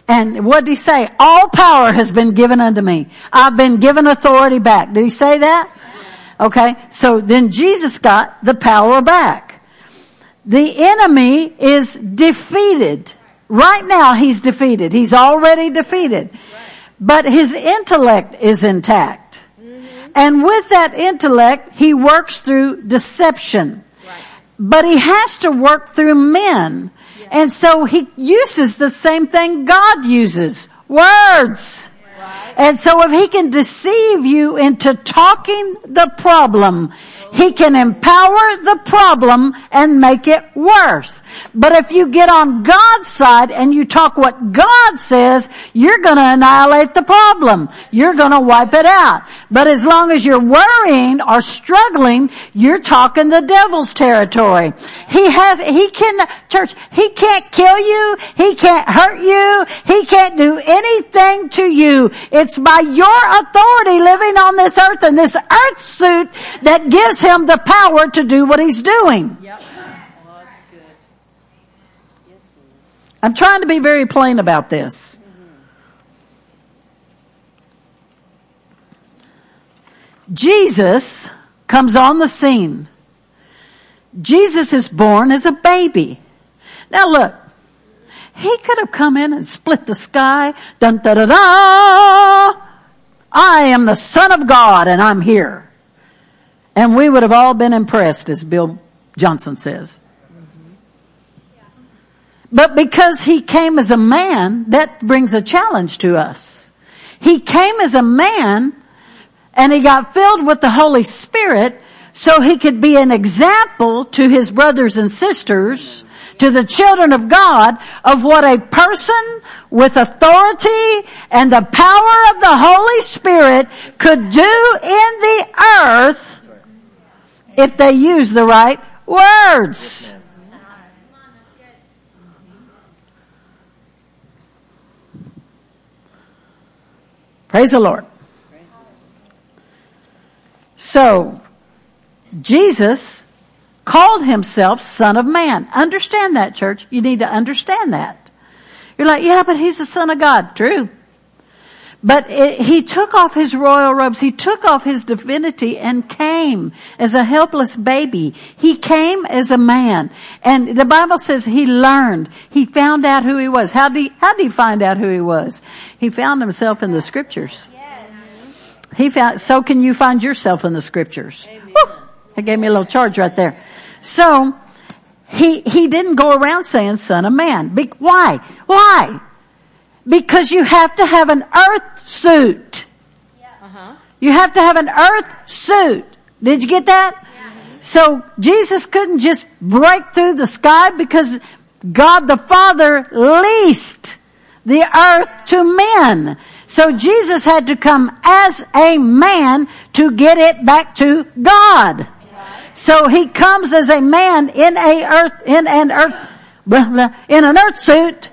And what did he say? All power has been given unto me. I've been given authority back. Did he say that? Okay. So then Jesus got the power back. The enemy is defeated. Right now he's defeated. He's already defeated. But his intellect is intact. And with that intellect, he works through deception. But he has to work through men. And so he uses the same thing God uses. Words. And so if he can deceive you into talking the problem, he can empower the problem and make it worse. But if you get on God's side and you talk what God says, you're going to annihilate the problem. You're going to wipe it out. But as long as you're worrying or struggling, you're talking the devil's territory. He has, he can, church, he can't kill you. He can't hurt you. He can't do anything to you. It's by your authority living on this earth and this earth suit that gives him the power to do what he's doing. Yep. Well, that's good. Yes, I'm trying to be very plain about this. Mm-hmm. Jesus comes on the scene. Jesus is born as a baby. Now look, he could have come in and split the sky. Dun da da da. I am the Son of God and I'm here. And we would have all been impressed, as Bill Johnson says. Mm-hmm. But because he came as a man, that brings a challenge to us. He came as a man and he got filled with the Holy Spirit so he could be an example to his brothers and sisters, to the children of God, of what a person with authority and the power of the Holy Spirit could do in the earth if they use the right words. Praise the Lord. So, Jesus called himself Son of Man. Understand that, church. You need to understand that. You're like, yeah, but he's the Son of God. True. But it, he took off his royal robes. He took off his divinity and came as a helpless baby. He came as a man. And the Bible says he learned. He found out who he was. How did he, how did he find out who he was? He found himself in the scriptures. He found, so can you find yourself in the scriptures? Woo, that gave me a little charge right there. So, he, he didn't go around saying Son of Man. Be, why? Why? Because you have to have an earth suit. Uh-huh. You have to have an earth suit. Did you get that? Yeah. So Jesus couldn't just break through the sky because God the Father leased the earth to men. So Jesus had to come as a man to get it back to God. Right. So he comes as a man in a earth, in an earth, blah, blah, in an earth suit.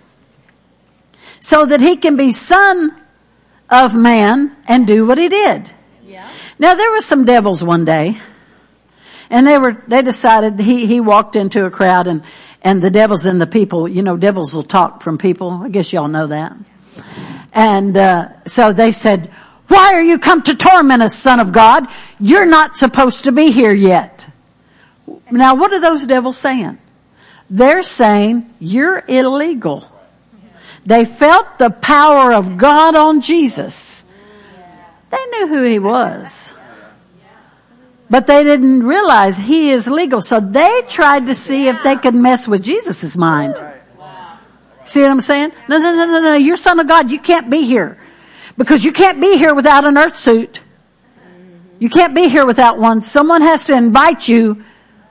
So that he can be son of man and do what he did. Yeah. Now there were some devils one day. And they were, they decided, he, he walked into a crowd and, and the devils and the people, you know, devils will talk from people. I guess y'all know that. And, uh, so they said, why are you come to torment us, Son of God? You're not supposed to be here yet. Now what are those devils saying? They're saying, you're illegal. They felt the power of God on Jesus. They knew who he was. But they didn't realize he is legal. So they tried to see if they could mess with Jesus' mind. See what I'm saying? No, no, no, no, no. You're Son of God. You can't be here. Because you can't be here without an earth suit. You can't be here without one. Someone has to invite you.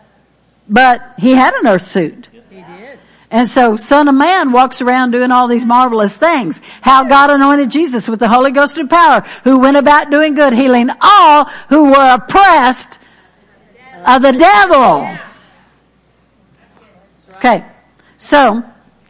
But he had an earth suit. And so Son of Man walks around doing all these marvelous things. How God anointed Jesus with the Holy Ghost and power, who went about doing good, healing all who were oppressed of the devil. Okay. So,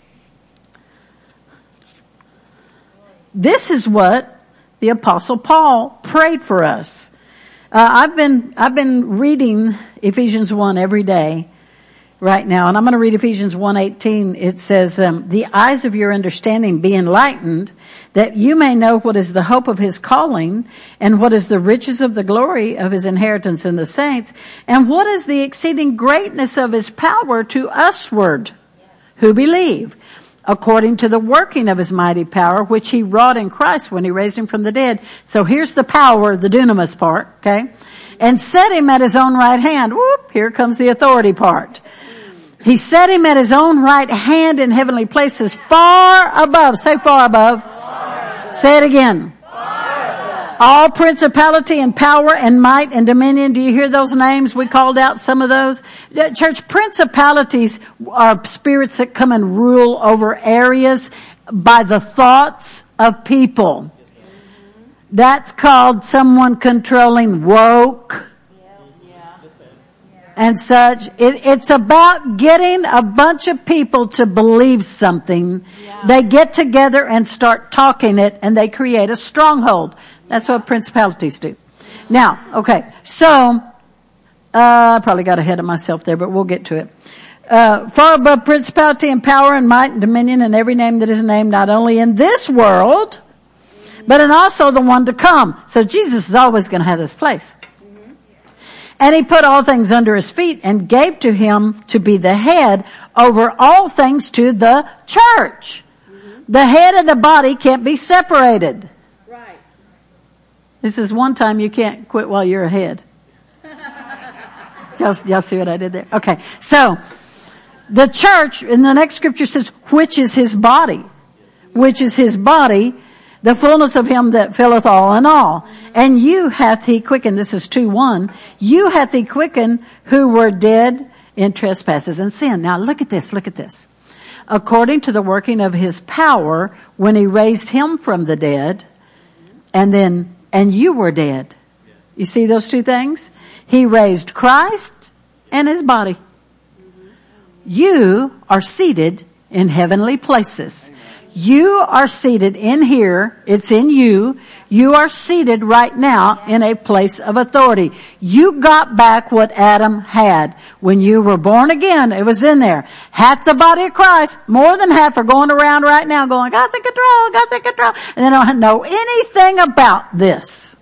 this is what the Apostle Paul prayed for us. Uh, I've been, I've been reading Ephesians one every day. right now. And I'm going to read Ephesians one eighteen. It says, um, the eyes of your understanding be enlightened, that you may know what is the hope of his calling, and what is the riches of the glory of his inheritance in the saints, and what is the exceeding greatness of his power to usward who believe, according to the working of his mighty power, which he wrought in Christ when he raised him from the dead. So here's the power, the dunamis part, okay? And set him at his own right hand. Whoop, here comes the authority part. He set him at his own right hand in heavenly places, far above. Say far above. Far. Say it again. Far. All principality and power and might and dominion. Do you hear those names? We called out some of those. Church, principalities are spirits that come and rule over areas by the thoughts of people. That's called someone controlling woke. And such. It, it's about getting a bunch of people to believe something. Yeah. They get together and start talking it, and they create a stronghold. That's what principalities do. Now, okay, so, uh, I probably got ahead of myself there, but we'll get to it. Uh, far above principality and power and might and dominion and every name that is named, not only in this world, but in also the one to come. So Jesus is always going to have this place. And he put all things under his feet and gave to him to be the head over all things to the church. Mm-hmm. The head and the body can't be separated. Right. This is one time you can't quit while you're ahead. y'all, y'all see what I did there? Okay. So, the church, in the next scripture says, which is his body. Which is his body. The fullness of him that filleth all in all. And you hath he quickened, this is two one, you hath he quickened who were dead in trespasses and sin. Now look at this, look at this. According to the working of his power, when he raised him from the dead, and then, and you were dead. You see those two things? He raised Christ and his body. You are seated in heavenly places. You are seated in here. It's in you. You are seated right now in a place of authority. You got back what Adam had. When you were born again, it was in there. Half the body of Christ, more than half are going around right now going, God's in control, God's in control. And they don't know anything about this.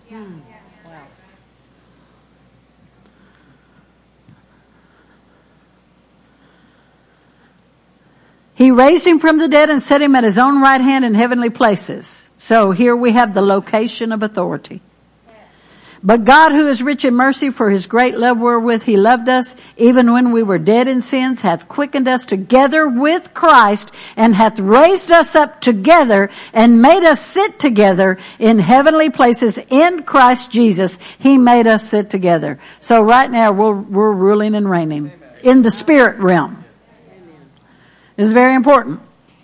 He raised him from the dead and set him at his own right hand in heavenly places. So here we have the location of authority. But God, who is rich in mercy, for his great love wherewith he loved us, even when we were dead in sins, hath quickened us together with Christ, and hath raised us up together, and made us sit together in heavenly places in Christ Jesus. He made us sit together. So right now we're, we're ruling and reigning in the spirit realm. This is very important.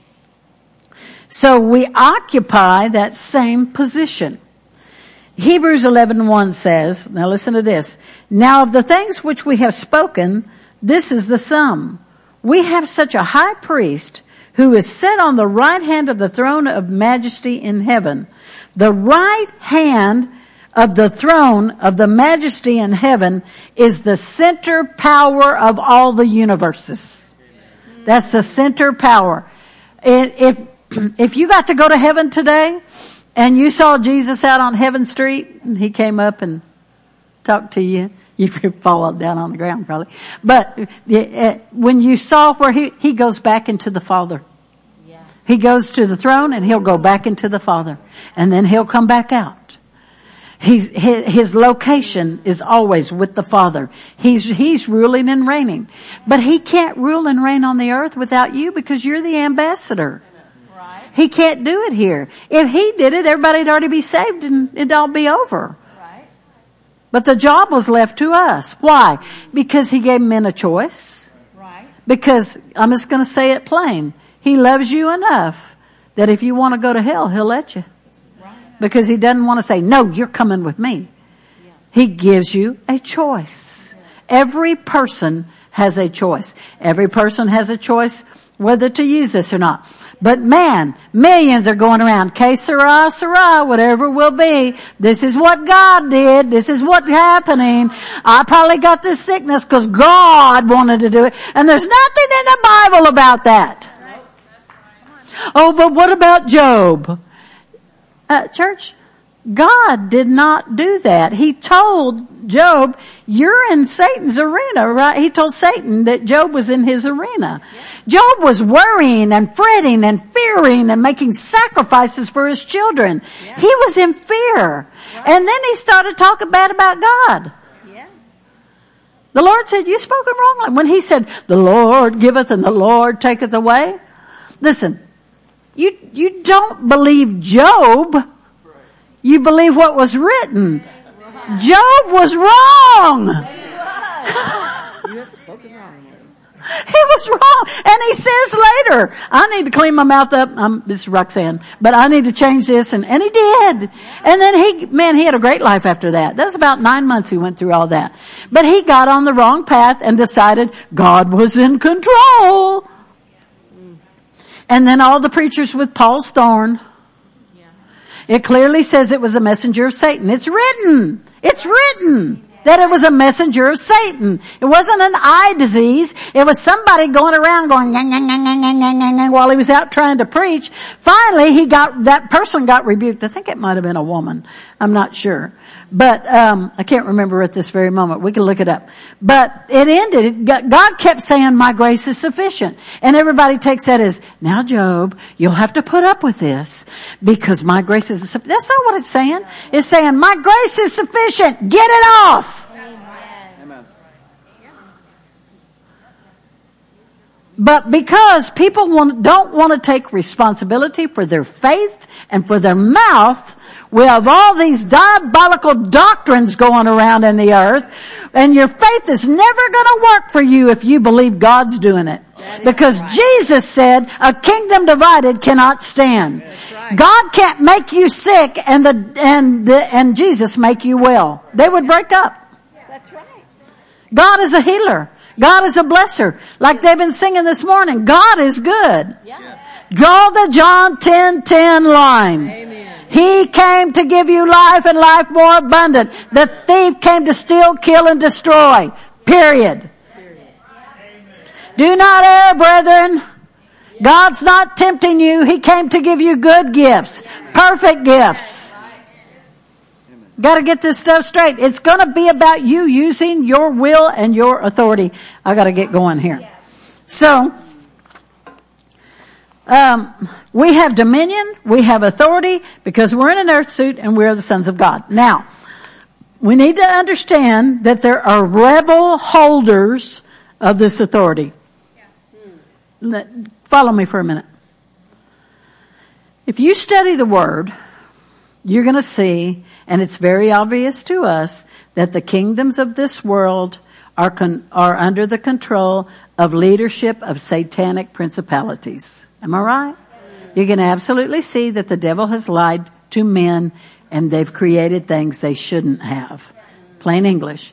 So we occupy that same position. Hebrews eleven one says, now listen to this. Now of the things which we have spoken, this is the sum. We have such a high priest who is set on the right hand of the throne of majesty in heaven. The right hand of the throne of the majesty in heaven is the center power of all the universes. That's the center power. If, if you got to go to heaven today and you saw Jesus out on Heaven Street and he came up and talked to you, you'd fall down on the ground probably. But when you saw where he, he goes back into the Father. Yeah. He goes to the throne and he'll go back into the Father. And then he'll come back out. He's, his, his location is always with the Father. He's, he's ruling and reigning. But he can't rule and reign on the earth without you because you're the ambassador. Right. He can't do it here. If he did it, everybody'd already be saved and it'd all be over. Right. But the job was left to us. Why? Because he gave men a choice. Right. Because, I'm just going to say it plain, he loves you enough that if you want to go to hell, he'll let you. Because he doesn't want to say, no, you're coming with me. Yeah. He gives you a choice. Yeah. Every person has a choice. Every person has a choice whether to use this or not. But man, millions are going around. Que sera, sera, whatever will be. This is what God did. This is what's happening. I probably got this sickness because God wanted to do it. And there's nothing in the Bible about that. Oh, but what about Job? Uh, church, God did not do that. He told Job, you're in Satan's arena, right? He told Satan that Job was in his arena. Yeah. Job was worrying and fretting and fearing and making sacrifices for his children. Yeah. He was in fear. Right. And then he started talking bad about God. Yeah. The Lord said, you spoken wrongly. When he said, the Lord giveth and the Lord taketh away. Listen, you, you don't believe Job. You believe what was written. Job was wrong. He was wrong. And he says later, I need to clean my mouth up. I'm, this is Roxanne, but I need to change this. And, and he did. And then he, man, he had a great life after that. That was about nine months he went through all that. But he got on the wrong path and decided God was in control. And then all the preachers with Paul's thorn. It clearly says it was a messenger of Satan. It's written. It's written that it was a messenger of Satan. It wasn't an eye disease. It was somebody going around going yang, yang, yang, yang, yang, yang, yang, while he was out trying to preach. Finally, he got, that person got rebuked. I think it might have been a woman. I'm not sure. But, um, I can't remember at this very moment. We can look it up. But it ended. God kept saying, my grace is sufficient. And everybody takes that as, now Job, you'll have to put up with this because my grace is sufficient. That's not what it's saying. It's saying, my grace is sufficient. Get it off. Amen. But because people want, don't want to take responsibility for their faith and for their mouth, we have all these diabolical doctrines going around in the earth, and your faith is never going to work for you if you believe God's doing it. Because right. Jesus said, a kingdom divided cannot stand. Right. God can't make you sick and the, and the, and Jesus make you well. They would break up. That's right. God is a healer. God is a blesser. Like they've been singing this morning, God is good. Yes. Draw the John ten ten line. Amen. He came to give you life and life more abundant. The thief came to steal, kill, and destroy. Period. Period. Do not err, brethren. God's not tempting you. He came to give you good gifts. Perfect gifts. Got to get this stuff straight. It's going to be about you using your will and your authority. I got to get going here. So, Um, we have dominion, we have authority because we're in an earth suit and we're the sons of God. Now, we need to understand that there are rebel holders of this authority. Let, follow me for a minute. If you study the Word, you're going to see, and it's very obvious to us, that the kingdoms of this world are con- are under the control of leadership of satanic principalities. Am I right? You can absolutely see that the devil has lied to men and they've created things they shouldn't have. Plain English.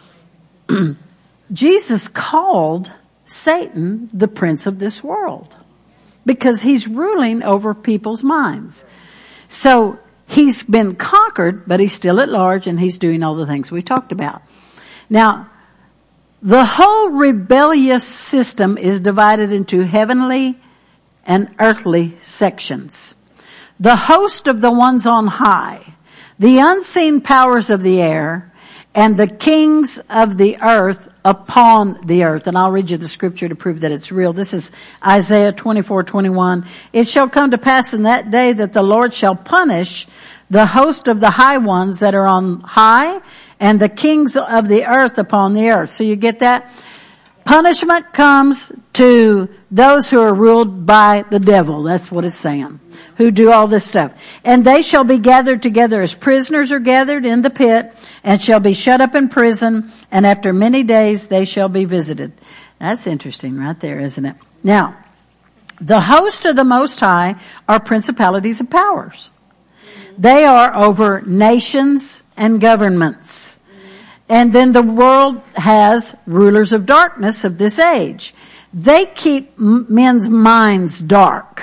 Jesus called Satan the prince of this world because he's ruling over people's minds. So he's been conquered, but he's still at large and he's doing all the things we talked about. Now, the whole rebellious system is divided into heavenly and earthly sections. The host of the ones on high, the unseen powers of the air, and the kings of the earth upon the earth. And I'll read you the scripture to prove that it's real. This is Isaiah twenty-four twenty-one. It shall come to pass in that day that the Lord shall punish the host of the high ones that are on high, and the kings of the earth upon the earth. So you get that? Punishment comes to those who are ruled by the devil. That's what it's saying. Who do all this stuff. And they shall be gathered together as prisoners are gathered in the pit, and shall be shut up in prison, and after many days they shall be visited. That's interesting right there, isn't it? Now, the host of the Most High are principalities and powers. They are over nations and governments. And then the world has rulers of darkness of this age. They keep men's minds dark.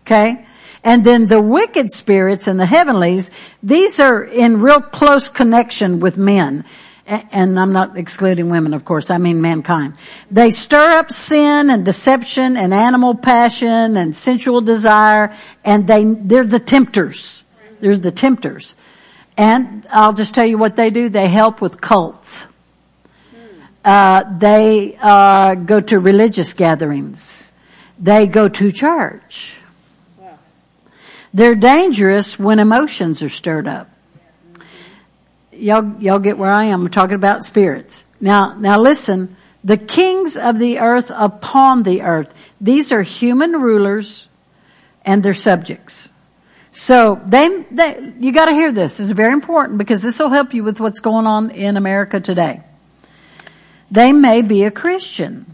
Okay? And then the wicked spirits in the heavenlies, these are in real close connection with men. And I'm not excluding women, of course. I mean mankind. They stir up sin and deception and animal passion and sensual desire, and they, they're the tempters. They're the tempters. And I'll just tell you what they do. They help with cults. Uh, they, uh, go to religious gatherings. They go to church. They're dangerous when emotions are stirred up. Y'all, y'all get where I am. I'm talking about spirits. Now, now listen. The kings of the earth upon the earth. These are human rulers and their subjects. So they, they, you gotta hear this. This is very important because this will help you with what's going on in America today. They may be a Christian,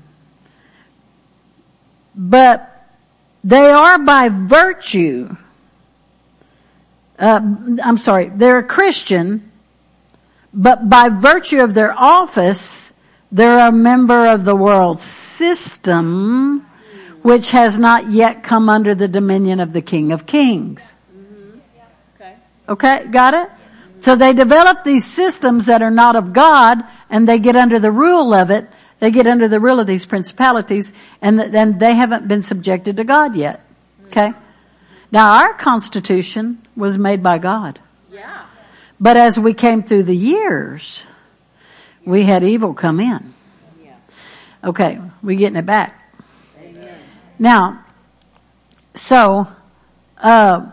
but they are by virtue, uh, I'm sorry, they're a Christian, but by virtue of their office, they're a member of the world system, which has not yet come under the dominion of the King of Kings. Mm-hmm. Okay. Okay, got it? So they develop these systems that are not of God, and they get under the rule of it. They get under the rule of these principalities, and then they haven't been subjected to God yet. Okay? Now our Constitution was made by God. Yeah. But as we came through the years, we had evil come in. Yeah. Okay, we getting it back. Amen. Now, so, uh,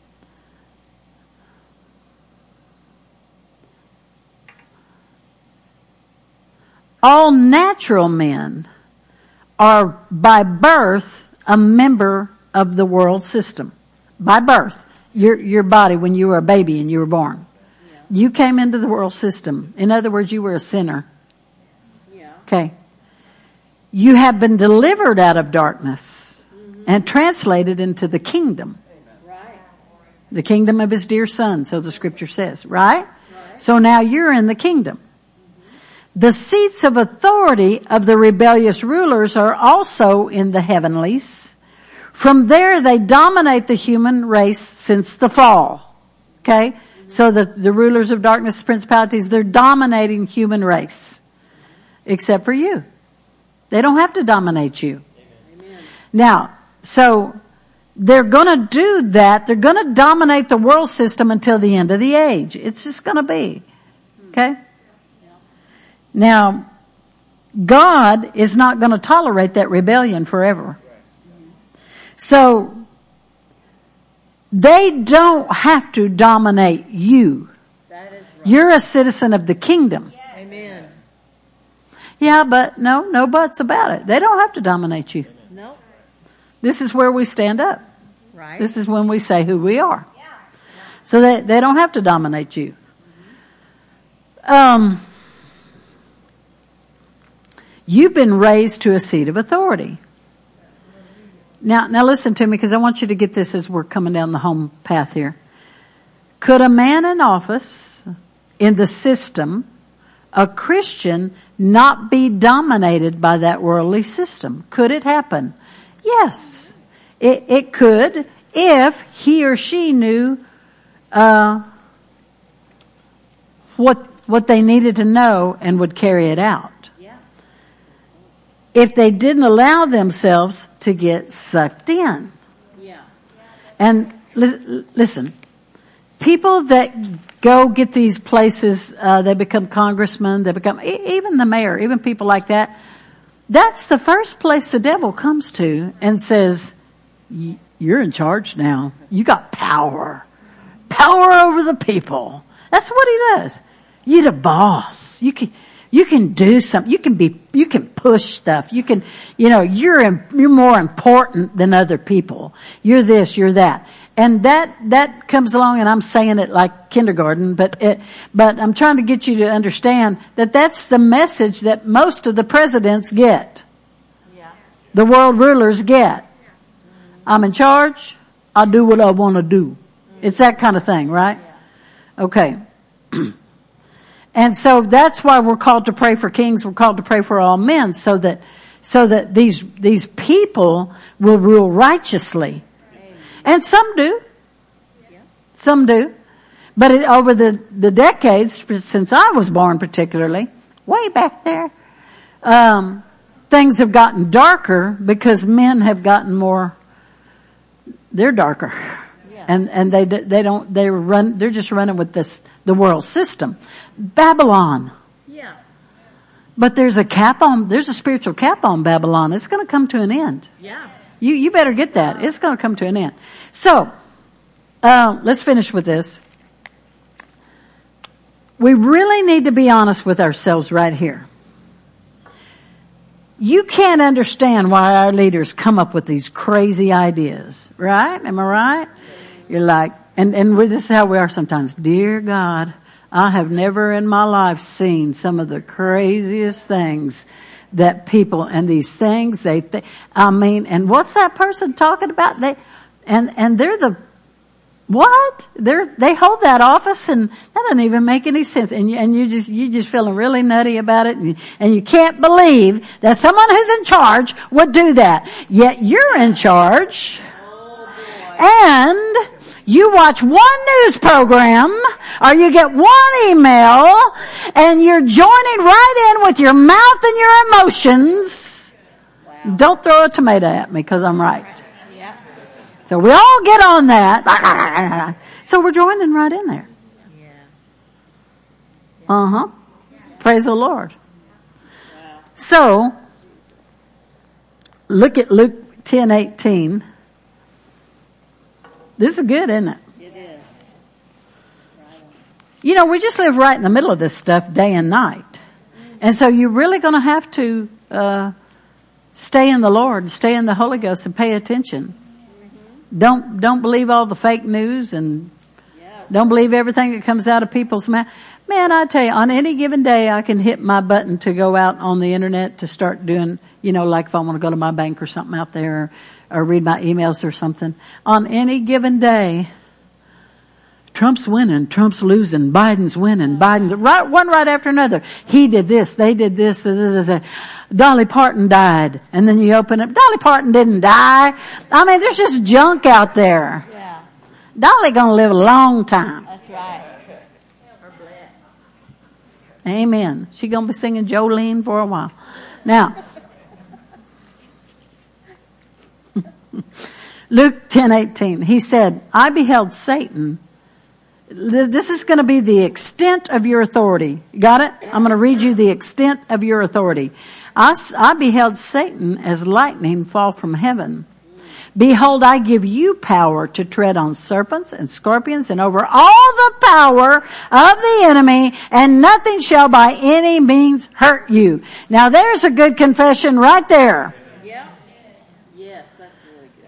all natural men are by birth a member of the world system. By birth. Your, your body when you were a baby and you were born. You came into the world system. In other words, you were a sinner. Yeah. Okay. You have been delivered out of darkness mm-hmm. and translated into the kingdom. Right. The kingdom of his dear son, so the scripture says, right? Right. So now you're in the kingdom. Mm-hmm. The seats of authority of the rebellious rulers are also in the heavenlies. From there they dominate the human race since the fall. Okay? So the, the rulers of darkness, principalities, they're dominating human race. Except for you. They don't have to dominate you. Amen. Now, so they're gonna do that. They're gonna dominate the world system until the end of the age. It's just gonna be. Okay? Now, God is not gonna tolerate that rebellion forever. So, they don't have to dominate you. That is right. You're a citizen of the kingdom. Yes. Amen. Yeah, but no, no buts about it. They don't have to dominate you. No. This is where we stand up. Right. This is when we say who we are. Yeah. So they, they don't have to dominate you. Um, you've been raised to a seat of authority. Now, now listen to me because I want you to get this as we're coming down the home path here. Could a man in office in the system, a Christian, not be dominated by that worldly system? Could it happen? Yes. It, it could if he or she knew, uh, what, what they needed to know and would carry it out. If they didn't allow themselves to get sucked in. Yeah. And li- listen, people that go get these places, uh, they become congressmen, they become, e- even the mayor, even people like that, that's the first place the devil comes to and says, you're in charge now. You got power. Power over the people. That's what he does. You're the boss. You can, You can do something. You can be, you can push stuff. You can, you know, you're, you're more important than other people. You're this, you're that. And that, that comes along, and I'm saying it like kindergarten, but it, but I'm trying to get you to understand that that's the message that most of the presidents get. Yeah. The world rulers get. I'm in charge. I'll do what I want to do. It's that kind of thing, right? Okay. And so that's why we're called to pray for kings. We're called to pray for all men so that, so that these, these people will rule righteously. And some do. Some do. But it, over the, the decades, since I was born particularly, way back there, um, things have gotten darker because men have gotten more, they're darker. Yeah. And, and they, they don't, they run, they're just running with this, the world system. Babylon. Yeah. But there's a cap on, there's a spiritual cap on Babylon. It's going to come to an end. Yeah. You, you better get that. It's going to come to an end. So, uh, let's finish with this. We really need to be honest with ourselves right here. You can't understand why our leaders come up with these crazy ideas, right? Am I right? You're like, and, and this is how we are sometimes. Dear God, I have never in my life seen some of the craziest things that people, and these things they, th- I mean, and what's that person talking about? They, and, and they're the, what? They're, they hold that office and that doesn't even make any sense. And you, and you just, you just feeling really nutty about it. And you, and you can't believe that someone who's in charge would do that. Yet you're in charge. And you watch one news program or you get one email and you're joining right in with your mouth and your emotions. Wow. Don't throw a tomato at me because I'm right. So we all get on that. So we're joining right in there. Uh-huh. Praise the Lord. So, look at Luke ten eighteen. This is good, isn't it? It is. You know, we just live right in the middle of this stuff day and night. And so you're really going to have to uh stay in the Lord, stay in the Holy Ghost and pay attention. Don't, don't believe all the fake news and don't believe everything that comes out of people's mouth. Man, I tell you, on any given day, I can hit my button to go out on the internet to start doing, you know, like if I want to go to my bank or something out there or, or read my emails or something. On any given day, Trump's winning, Trump's losing, Biden's winning, Biden's right, one right after another. He did this, they did this, this, this, this. Dolly Parton died. And then you open up, Dolly Parton didn't die. I mean, there's just junk out there. Yeah. Dolly gonna live a long time. That's right. Her bless. Amen. She gonna be singing Jolene for a while. Now, Luke ten eighteen, he said, I beheld Satan. This is going to be the extent of your authority. Got it? I'm going to read you the extent of your authority. I, I beheld Satan as lightning fall from heaven. Behold, I give you power to tread on serpents and scorpions and over all the power of the enemy, and nothing shall by any means hurt you. Now there's a good confession right there. Yeah. Yes, that's really good.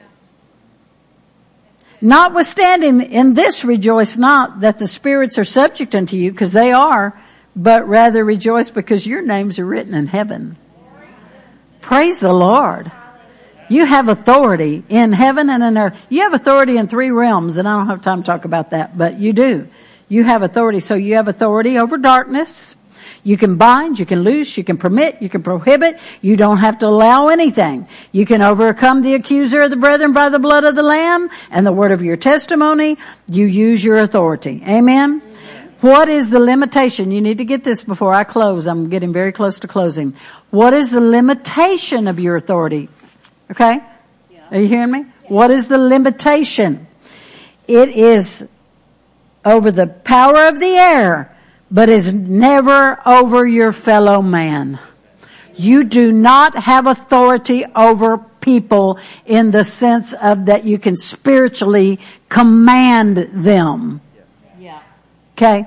Notwithstanding, in this rejoice not that the spirits are subject unto you, because they are, but rather rejoice because your names are written in heaven. Praise the Lord. You have authority in heaven and in earth. You have authority in three realms, and I don't have time to talk about that, but you do. You have authority. So you have authority over darkness. You can bind, you can loose, you can permit, you can prohibit. You don't have to allow anything. You can overcome the accuser of the brethren by the blood of the Lamb and the word of your testimony. You use your authority. Amen? What is the limitation? You need to get this before I close. I'm getting very close to closing. What is the limitation of your authority? Okay? Are you hearing me? What is the limitation? It is over the power of the air, but is never over your fellow man. You do not have authority over people in the sense of that you can spiritually command them. Yeah. Okay?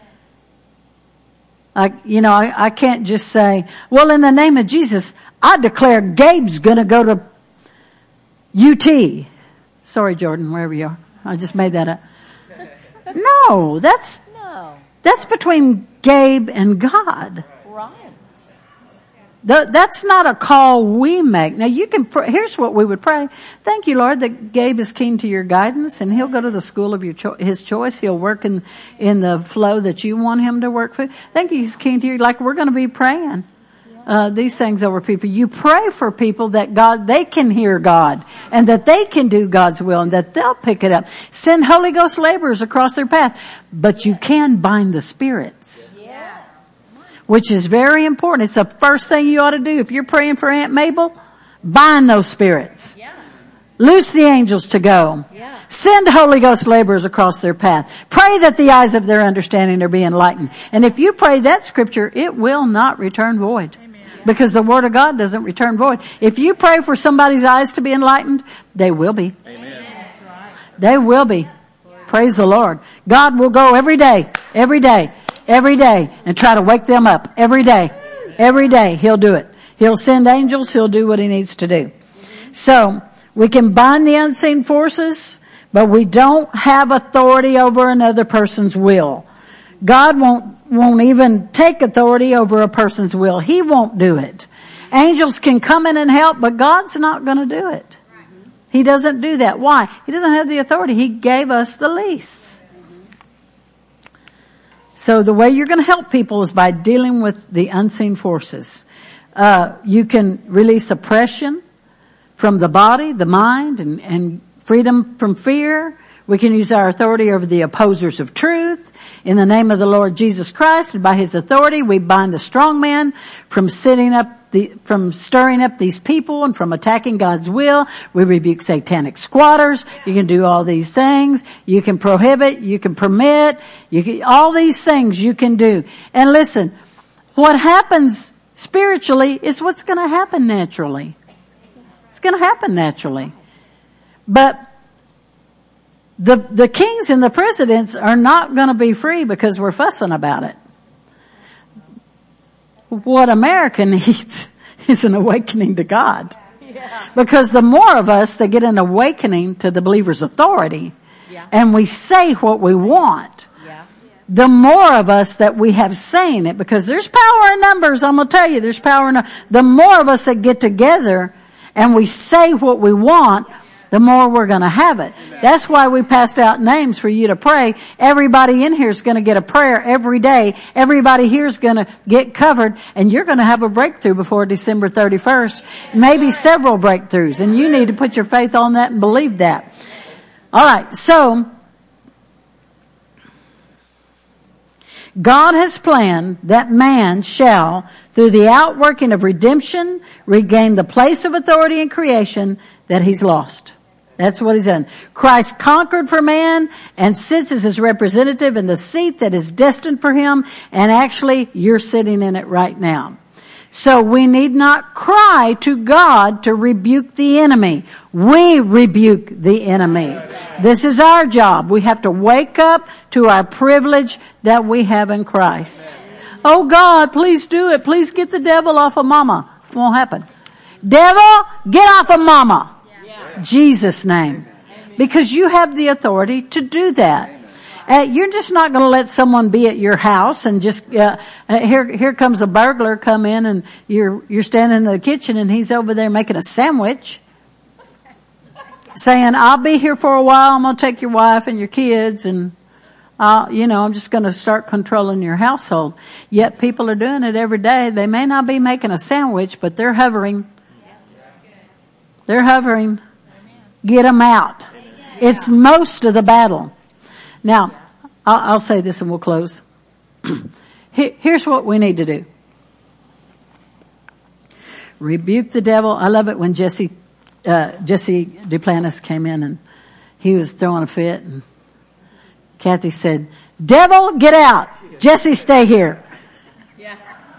I, you know, I, I can't just say, well, in the name of Jesus, I declare Gabe's gonna go to U T. Sorry, Jordan, wherever you are. I just made that up. No, that's, No. that's between Gabe and God. Right. Th- That's not a call we make. Now you can, pr- here's what we would pray. Thank you, Lord, that Gabe is keen to your guidance and he'll go to the school of your cho- his choice. He'll work in, in the flow that you want him to work for. Thank you, he's keen to you. Like we're going to be praying. uh, these things over people. You pray for people that God, they can hear God and that they can do God's will and that they'll pick it up. Send Holy Ghost laborers across their path. But you can bind the spirits. Yes. Which is very important. It's the first thing you ought to do. If you're praying for Aunt Mabel, bind those spirits. Yeah. Loose the angels to go. Yeah. Send Holy Ghost laborers across their path. Pray that the eyes of their understanding are being enlightened. And if you pray that scripture, it will not return void. Amen. Because the Word of God doesn't return void. If you pray for somebody's eyes to be enlightened, they will be. Amen. They will be. Praise the Lord. God will go every day, every day, every day and try to wake them up every day. Every day He'll do it. He'll send angels. He'll do what He needs to do. So, we can bind the unseen forces, but we don't have authority over another person's will. God won't, won't even take authority over a person's will. He won't do it. Angels can come in and help, but God's not going to do it. He doesn't do that. Why? He doesn't have the authority. He gave us the lease. So the way you're going to help people is by dealing with the unseen forces. Uh, you can release oppression from the body, the mind, and, and freedom from fear. We can use our authority over the opposers of truth. In the name of the Lord Jesus Christ, and by His authority, we bind the strong man from sitting up the, from stirring up these people and from attacking God's will. We rebuke satanic squatters. You can do all these things. You can prohibit. You can permit. You can, all these things you can do. And listen, what happens spiritually is what's going to happen naturally. It's going to happen naturally. But the the kings and the presidents are not going to be free because we're fussing about it. What America needs is an awakening to God. Yeah. Because the more of us that get an awakening to the believer's authority, yeah. and we say what we want, yeah. the more of us that we have saying it, because there's power in numbers, I'm going to tell you, there's power in numbers. The more of us that get together and we say what we want, the more we're going to have it. That's why we passed out names for you to pray. Everybody in here is going to get a prayer every day. Everybody here is going to get covered, and you're going to have a breakthrough before December thirty-first. Maybe several breakthroughs, and you need to put your faith on that and believe that. All right, so God has planned that man shall, through the outworking of redemption, regain the place of authority in creation that he's lost. That's what he's done. Christ conquered for man and sits as his representative in the seat that is destined for him, and actually you're sitting in it right now. So we need not cry to God to rebuke the enemy. We rebuke the enemy. This is our job. We have to wake up to our privilege that we have in Christ. Oh God, please do it. Please get the devil off of mama. It won't happen. Devil, get off of mama. Jesus' name. Because you have the authority to do that. Uh, you're just not going to let someone be at your house and just, uh, uh, here, here comes a burglar come in and you're, you're standing in the kitchen and he's over there making a sandwich. Saying, I'll be here for a while. I'm going to take your wife and your kids and, uh, you know, I'm just going to start controlling your household. Yet people are doing it every day. They may not be making a sandwich, but they're hovering. They're hovering. Get them out. It's most of the battle. Now, I'll say this and we'll close. Here's what we need to do. Rebuke the devil. I love it when Jesse, uh, Jesse Duplantis came in and he was throwing a fit and Kathy said, devil, get out. Jesse, stay here. Yeah.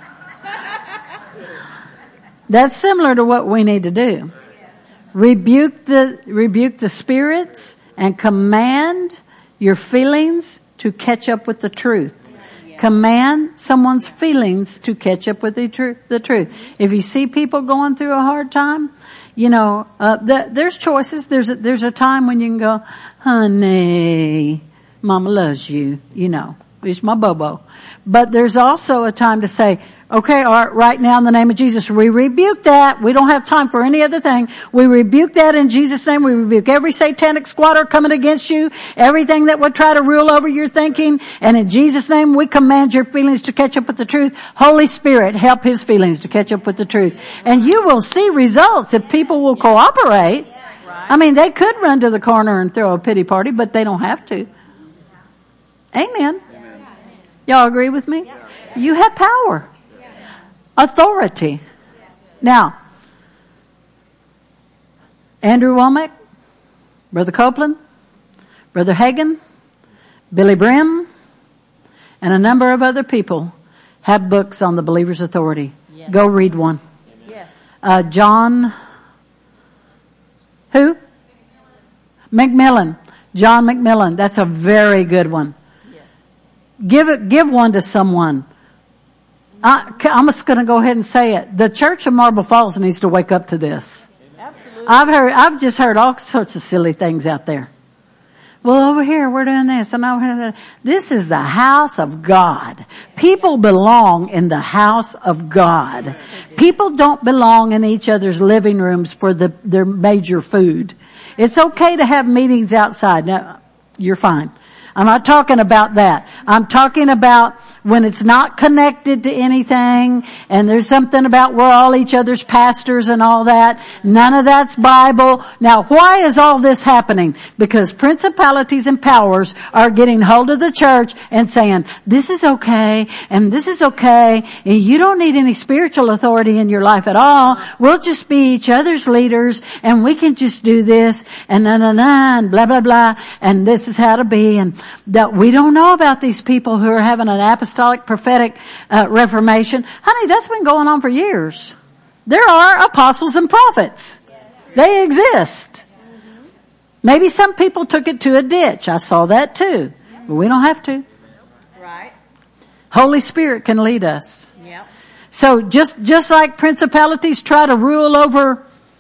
That's similar to what we need to do. Rebuke the, rebuke the spirits and command your feelings to catch up with the truth. Yeah. Command someone's feelings to catch up with the, tr- the truth. If you see people going through a hard time, you know, uh, the, there's choices. There's a, there's a time when you can go, honey, mama loves you, you know, it's my bobo. But there's also a time to say, Okay, all right, right now in the name of Jesus, we rebuke that. We don't have time for any other thing. We rebuke that in Jesus' name. We rebuke every satanic squatter coming against you, everything that would try to rule over your thinking. And in Jesus' name, we command your feelings to catch up with the truth. Holy Spirit, help his feelings to catch up with the truth. And you will see results if people will cooperate. I mean, they could run to the corner and throw a pity party, but they don't have to. Amen. Y'all agree with me? You have power. Authority. Now, Andrew Womack, Brother Copeland, Brother Hagin, Billy Brim, and a number of other people have books on the believer's authority. Yes. Go read one. Yes. Uh, John, who? McMillan. John McMillan. That's a very good one. Yes. Give it, give one to someone. I, I'm just going to go ahead and say it. The Church of Marble Falls needs to wake up to this. Absolutely. I've heard, I've just heard all sorts of silly things out there. Well, over here we're doing this, and over here, this is the house of God. People belong in the house of God. People don't belong in each other's living rooms for the, their major food. It's okay to have meetings outside. Now, you're fine. I'm not talking about that. I'm talking about when it's not connected to anything and there's something about we're all each other's pastors and all that. None of that's Bible. Now, why is all this happening? Because principalities and powers are getting hold of the church and saying, this is okay and this is okay and you don't need any spiritual authority in your life at all. We'll just be each other's leaders and we can just do this and na na na and blah blah blah and this is how to be, and that we don't know about these people who are having an apostolic prophetic uh, reformation. Honey, that's been going on for years. There are apostles and prophets. They exist. Maybe some people took it to a ditch. I saw that too. But we don't have to. Right. Holy Spirit can lead us. Yep. So just, just like principalities try to rule over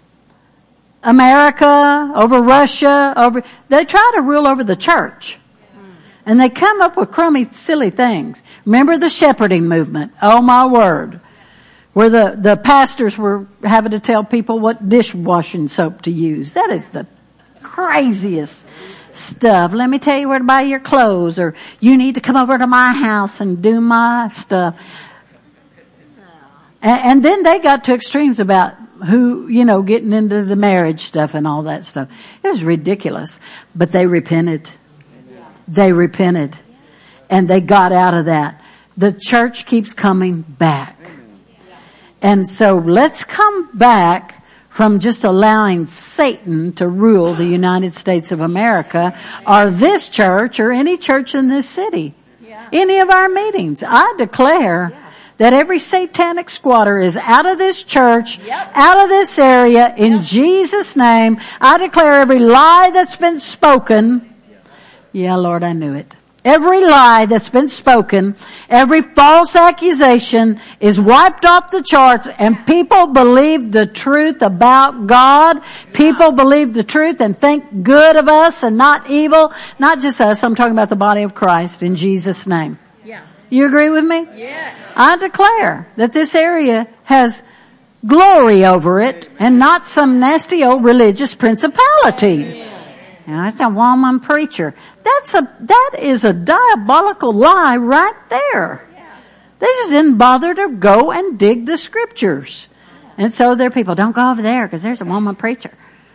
America, over Russia, over, they try to rule over the church. And they come up with crummy, silly things. Remember the shepherding movement? Oh my word. Where the, the pastors were having to tell people what dishwashing soap to use. That is the craziest stuff. Let me tell you where to buy your clothes, or you need to come over to my house and do my stuff. And, and then they got to extremes about who, you know, getting into the marriage stuff and all that stuff. It was ridiculous. But they repented. They repented and they got out of that. The church keeps coming back. And so let's come back from just allowing Satan to rule the United States of America or this church or any church in this city. Any of our meetings. I declare that every satanic squatter is out of this church, yep. out of this area, in yep. Jesus' name. I declare every lie that's been spoken. Yeah, Lord, I knew it. Every lie that's been spoken, every false accusation is wiped off the charts, and people believe the truth about God. People believe the truth and think good of us and not evil. Not just us, I'm talking about the body of Christ in Jesus' name. Yeah. You agree with me? Yes. I declare that this area has glory over it and not some nasty old religious principality. Yeah. Now, that's a woman preacher. That's a, that is a diabolical lie right there. They just didn't bother to go and dig the scriptures. And so there are people, don't go over there because there's a woman preacher.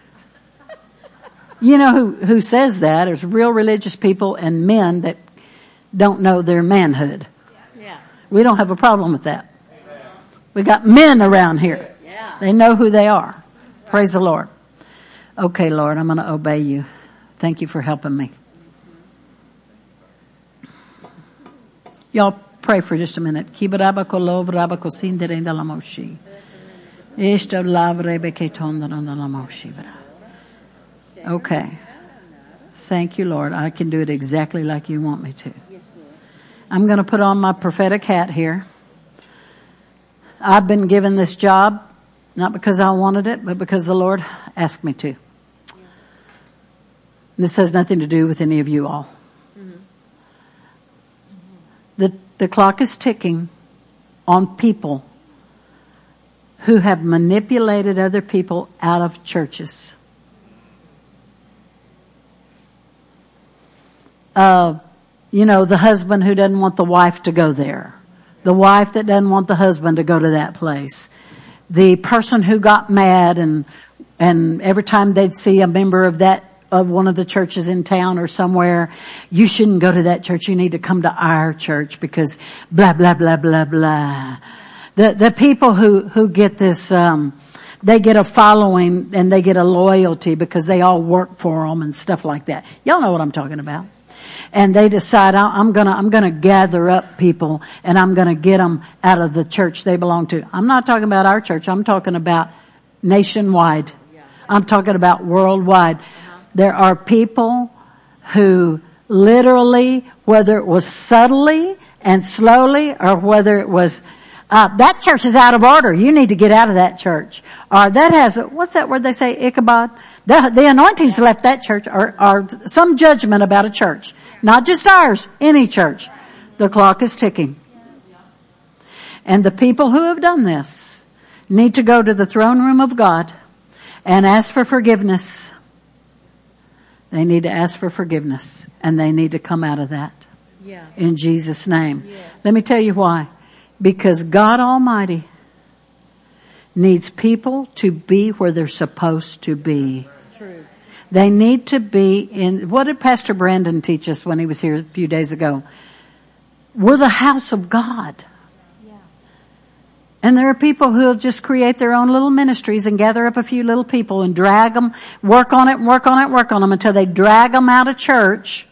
You know who, who says that? There's real religious people and men that don't know their manhood. Yeah. We don't have a problem with that. We got men around here. Yeah. They know who they are. Praise the Lord. Okay, Lord, I'm going to obey you. Thank you for helping me. Y'all pray for just a minute. Okay. Thank you, Lord. I can do it exactly like you want me to. I'm going to put on my prophetic hat here. I've been given this job, not because I wanted it, but because the Lord asked me to. This has nothing to do with any of you all. Mm-hmm. The, the clock is ticking on people who have manipulated other people out of churches. Uh, you know, the husband who doesn't want the wife to go there. The wife that doesn't want the husband to go to that place. The person who got mad and, and every time they'd see a member of that, of one of the churches in town or somewhere, you shouldn't go to that church. You need to come to our church because blah, blah, blah, blah, blah. The, the people who, who get this, um, they get a following and they get a loyalty because they all work for them and stuff like that. Y'all know what I'm talking about. And they decide, I'm gonna, I'm gonna gather up people and I'm gonna get them out of the church they belong to. I'm not talking about our church. I'm talking about nationwide. I'm talking about worldwide. There are people who literally, whether it was subtly and slowly or whether it was, uh, that church is out of order. You need to get out of that church. Or that has, what's that word they say, Ichabod? The, the anointing's left that church or, or some judgment about a church. Not just ours, any church. The clock is ticking. And the people who have done this need to go to the throne room of God and ask for forgiveness. They need to ask for forgiveness and they need to come out of that. Yeah. In Jesus' name. Yes. Let me tell you why. Because God Almighty needs people to be where they're supposed to be. It's true. They need to be in, what did Pastor Brandon teach us when he was here a few days ago? We're the house of God. Yeah. And there are people who'll just create their own little ministries and gather up a few little people and drag them, work on it, and work on it, work on them until they drag them out of church.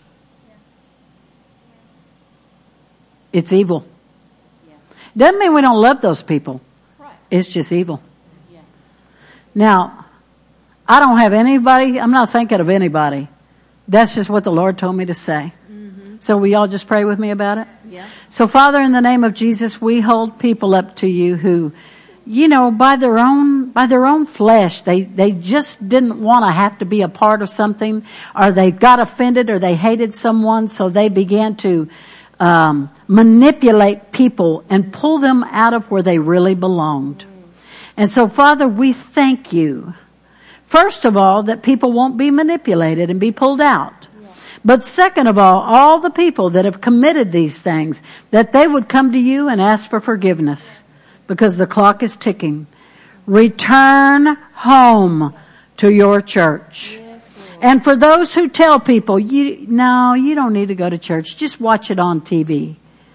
It's evil. Yeah. Doesn't mean we don't love those people. Right. It's just evil. Yeah. Now, I don't have anybody, I'm not thinking of anybody. That's just what the Lord told me to say. Mm-hmm. So will y'all just pray with me about it? Yeah. So Father, in the name of Jesus, we hold people up to you who, you know, by their own, by their own flesh, they, they just didn't want to have to be a part of something, or they got offended or they hated someone, so they began to, um, manipulate people and pull them out of where they really belonged. Mm. And so Father, we thank you. First of all, that people won't be manipulated and be pulled out. Yeah. But second of all, all the people that have committed these things, that they would come to you and ask for forgiveness because the clock is ticking. Return home to your church. Yes, and for those who tell people, you, no, you don't need to go to church. Just watch it on T V.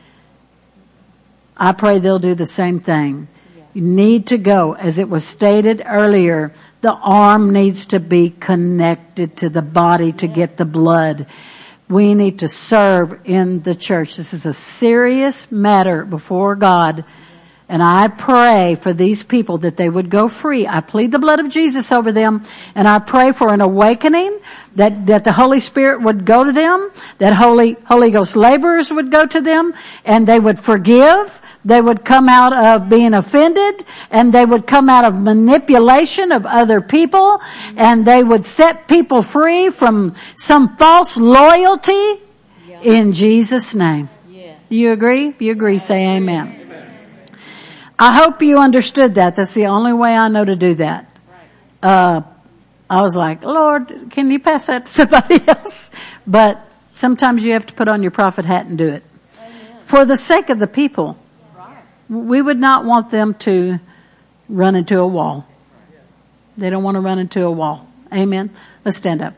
I pray they'll do the same thing. Yeah. You need to go, as it was stated earlier. The arm needs to be connected to the body to yes. get the blood. We need to serve in the church. This is a serious matter before God. And I pray for these people that they would go free. I plead the blood of Jesus over them. And I pray for an awakening, that, that the Holy Spirit would go to them, that Holy, Holy Ghost laborers would go to them, and they would forgive. They would come out of being offended, and they would come out of manipulation of other people, and they would set people free from some false loyalty in Jesus' name. Yes. You agree? If you agree, say amen. Amen. I hope you understood that. That's the only way I know to do that. Uh, I was like, Lord, can you pass that to somebody else? But sometimes you have to put on your prophet hat and do it. Amen. For the sake of the people. We would not want them to run into a wall. They don't want to run into a wall. Amen. Let's stand up.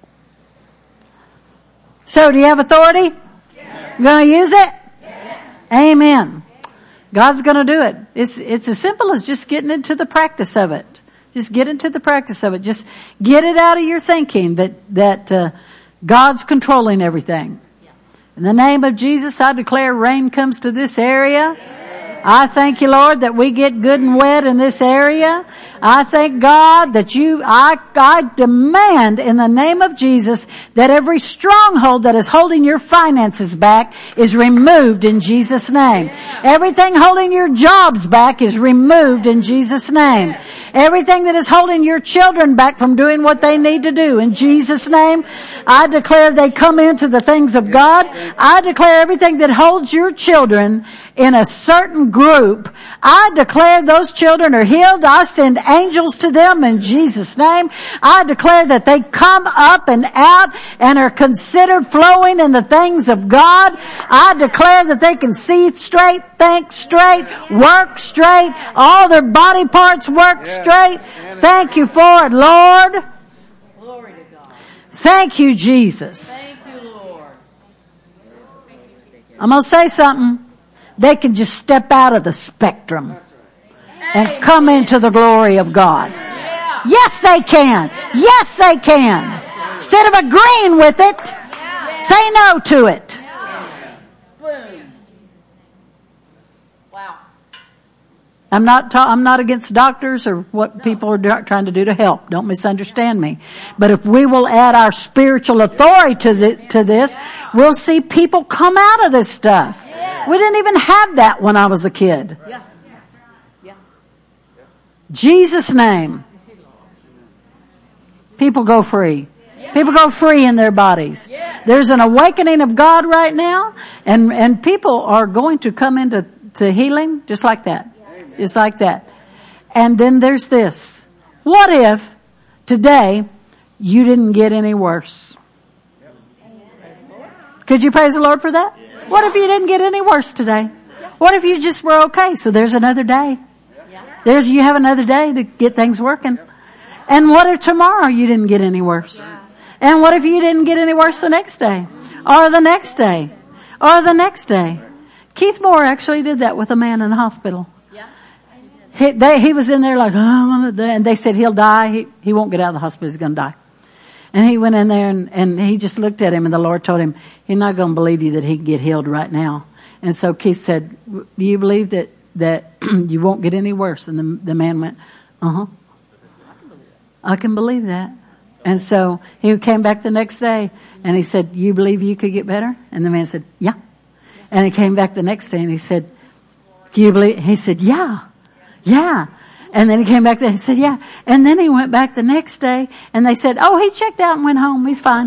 So, do you have authority? Yes. You going to use it? Yes. Amen. God's going to do it. It's, it's as simple as just getting into the practice of it. Just get into the practice of it. Just get it out of your thinking that, that, uh, God's controlling everything. In the name of Jesus, I declare rain comes to this area. I thank you, Lord, that we get good and wet in this area. I thank God that you, I, I demand in the name of Jesus that every stronghold that is holding your finances back is removed in Jesus' name. Everything holding your jobs back is removed in Jesus' name. Everything that is holding your children back from doing what they need to do. In Jesus' name, I declare they come into the things of God. I declare everything that holds your children in a certain group, I declare those children are healed. I send angels to them in Jesus' name. I declare that they come up and out and are considered flowing in the things of God. I declare that they can see straight, think straight, work straight, all their body parts work straight. Thank you for it, Lord. Thank you, Jesus. I'm going to say something. They can just step out of the spectrum and come into the glory of God. Yes, they can. Yes, they can. Instead of agreeing with it, say no to it. I'm not ta- I'm not against doctors or what people are do- trying to do to help. Don't misunderstand me. But if we will add our spiritual authority to the, to this, we'll see people come out of this stuff. We didn't even have that when I was a kid. Jesus' name. People go free. People go free in their bodies. There's an awakening of God right now, and and people are going to come into to healing just like that. Just like that. And then there's this. What if today you didn't get any worse? Could you praise the Lord for that? What if you didn't get any worse today? What if you just were okay? So there's another day. There's, you have another day to get things working. And what if tomorrow you didn't get any worse? And what if you didn't get any worse the next day? Or the next day? Or the next day? Keith Moore actually did that with a man in the hospital. He, they, he was in there like, oh, and they said he'll die. He, he won't get out of the hospital. He's going to die. And he went in there and, and he just looked at him, and the Lord told him, he's not going to believe you that he can get healed right now. And so Keith said, do you believe that, that you won't get any worse? And the, the man went, uh-huh. I can believe that. And so he came back the next day and he said, you believe you could get better? And the man said, yeah. And he came back the next day and he said, do you believe? He said, yeah. Yeah. And then he came back there and said, yeah. And then he went back the next day and they said, oh, he checked out and went home. He's fine.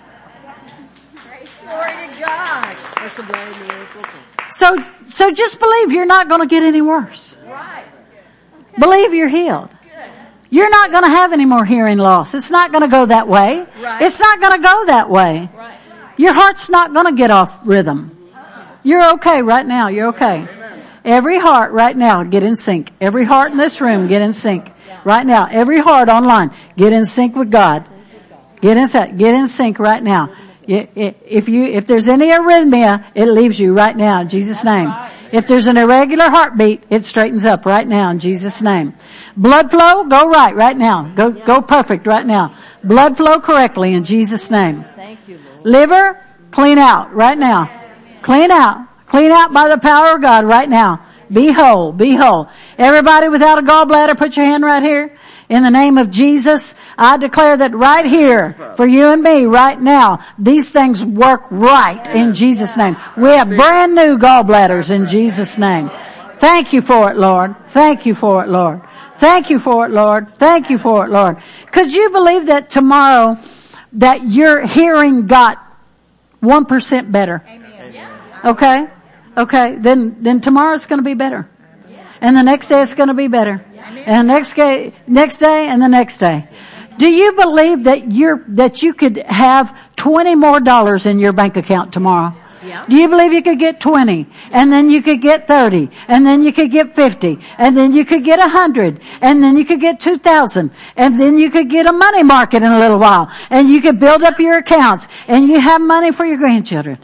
Glory to God. That's a bloody miracle. So, so just believe you're not going to get any worse. Right. Okay. Believe you're healed. Good. You're not going to have any more hearing loss. It's not going to go that way. Right. It's not going to go that way. Right. Your heart's not going to get off rhythm. You're okay right now. You're okay. Every heart right now, get in sync. Every heart in this room, get in sync. Right now, every heart online, get in sync with God. Get in sync. Get in sync right now. If you, if there's any arrhythmia, it leaves you right now in Jesus' name. If there's an irregular heartbeat, it straightens up right now in Jesus' name. Blood flow, go right, right now. Go, go perfect right now. Blood flow correctly in Jesus' name. Liver, clean out right now. Clean out. Clean out by the power of God right now. Be whole. Be whole. Everybody without a gallbladder, put your hand right here. In the name of Jesus, I declare that right here, for you and me, right now, these things work right in Jesus' name. We have brand new gallbladders in Jesus' name. Thank you for it, Lord. Thank you for it, Lord. Thank you for it, Lord. Thank you for it, Lord. Could you believe that tomorrow that your hearing got one percent better? Okay? Okay, then, then tomorrow's going to be better. And the next day it's going to be better. And the next day, next day and the next day. Do you believe that you're, that you could have twenty more dollars in your bank account tomorrow? Yeah. Do you believe you could get twenty? And then you could get thirty. And then you could get fifty. And then you could get a hundred. And then you could get two thousand. And then you could get a money market in a little while. And you could build up your accounts. And you have money for your grandchildren.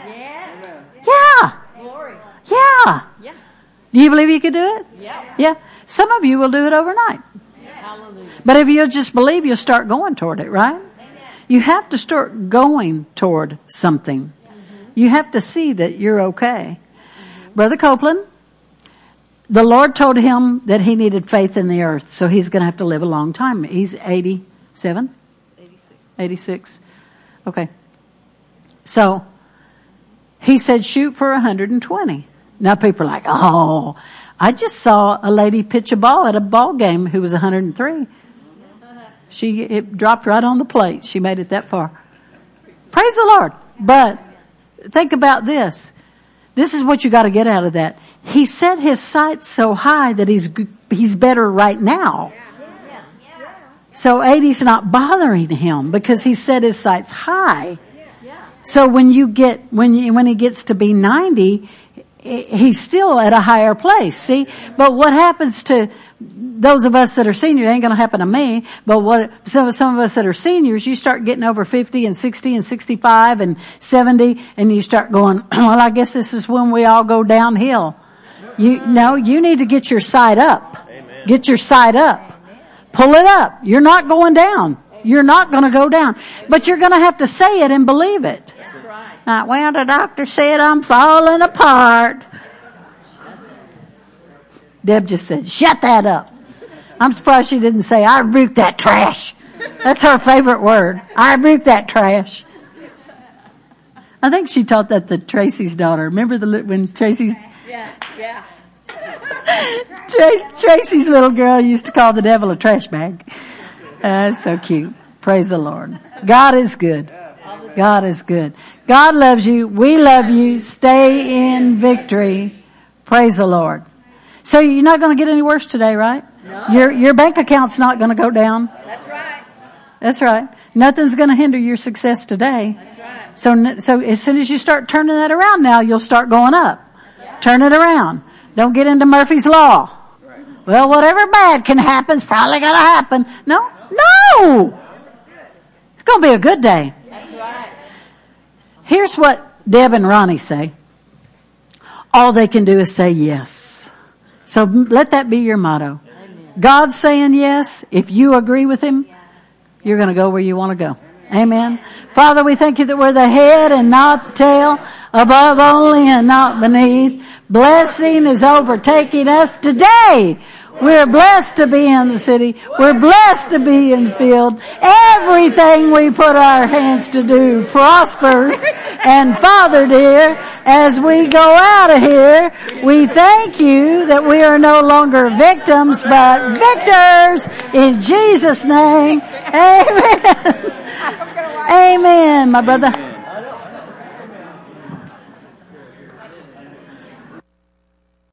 Yeah. Yeah. Yeah. Do you believe you could do it? Yeah. Yeah. Some of you will do it overnight. Yeah. But if you'll just believe, you'll start going toward it, right? Amen. You have to start going toward something. Mm-hmm. You have to see that you're okay. Mm-hmm. Brother Copeland, the Lord told him that he needed faith in the earth, so he's going to have to live a long time. He's eighty-seven? eighty-six. eighty-six. Okay. So, he said shoot for one hundred twenty. Now people are like, oh, I just saw a lady pitch a ball at a ball game who was one hundred three. She, it dropped right on the plate. She made it that far. Praise the Lord. But think about this. This is what you got to get out of that. He set his sights so high that he's, he's better right now. So eighty's not bothering him because he set his sights high. So when you get, when you, when he gets to be ninety, he's still at a higher place. See? But what happens to those of us that are seniors, it ain't going to happen to me, but what, some, some of us that are seniors, you start getting over fifty and sixty and sixty-five and seventy and you start going, well, I guess this is when we all go downhill. You, no, you need to get your sight up. Amen. Get your sight up. Pull it up. You're not going down. You're not going to go down. But you're going to have to say it and believe it. That's right. Not, well, the doctor said I'm falling apart. Deb just said, shut that up. I'm surprised she didn't say, I rebuke that trash. That's her favorite word. I rebuke that trash. I think she taught that to Tracy's daughter. Remember the when Tracy's... Yeah, yeah. Tracy's little girl used to call the devil a trash bag. That's uh, so cute. Praise the Lord. God is good. God is good. God loves you. We love you. Stay in victory. Praise the Lord. So you're not going to get any worse today, right? No. Your your bank account's not going to go down. That's right. That's right. Nothing's going to hinder your success today. That's right. So so as soon as you start turning that around now, you'll start going up. Yeah. Turn it around. Don't get into Murphy's Law. Right. Well, whatever bad can happen is probably going to happen. No, no. It's going to be a good day. That's right. Here's what Deb and Ronnie say. All they can do is say yes. So let that be your motto. Amen. God's saying yes. If you agree with him, you're going to go where you want to go. Amen. Father, we thank you that we're the head and not the tail, above only and not beneath. Blessing is overtaking us today. We're blessed to be in the city. We're blessed to be in the field. Everything we put our hands to do prospers. And Father dear, as we go out of here, we thank you that we are no longer victims, but victors in Jesus' name. Amen. Amen, my brother.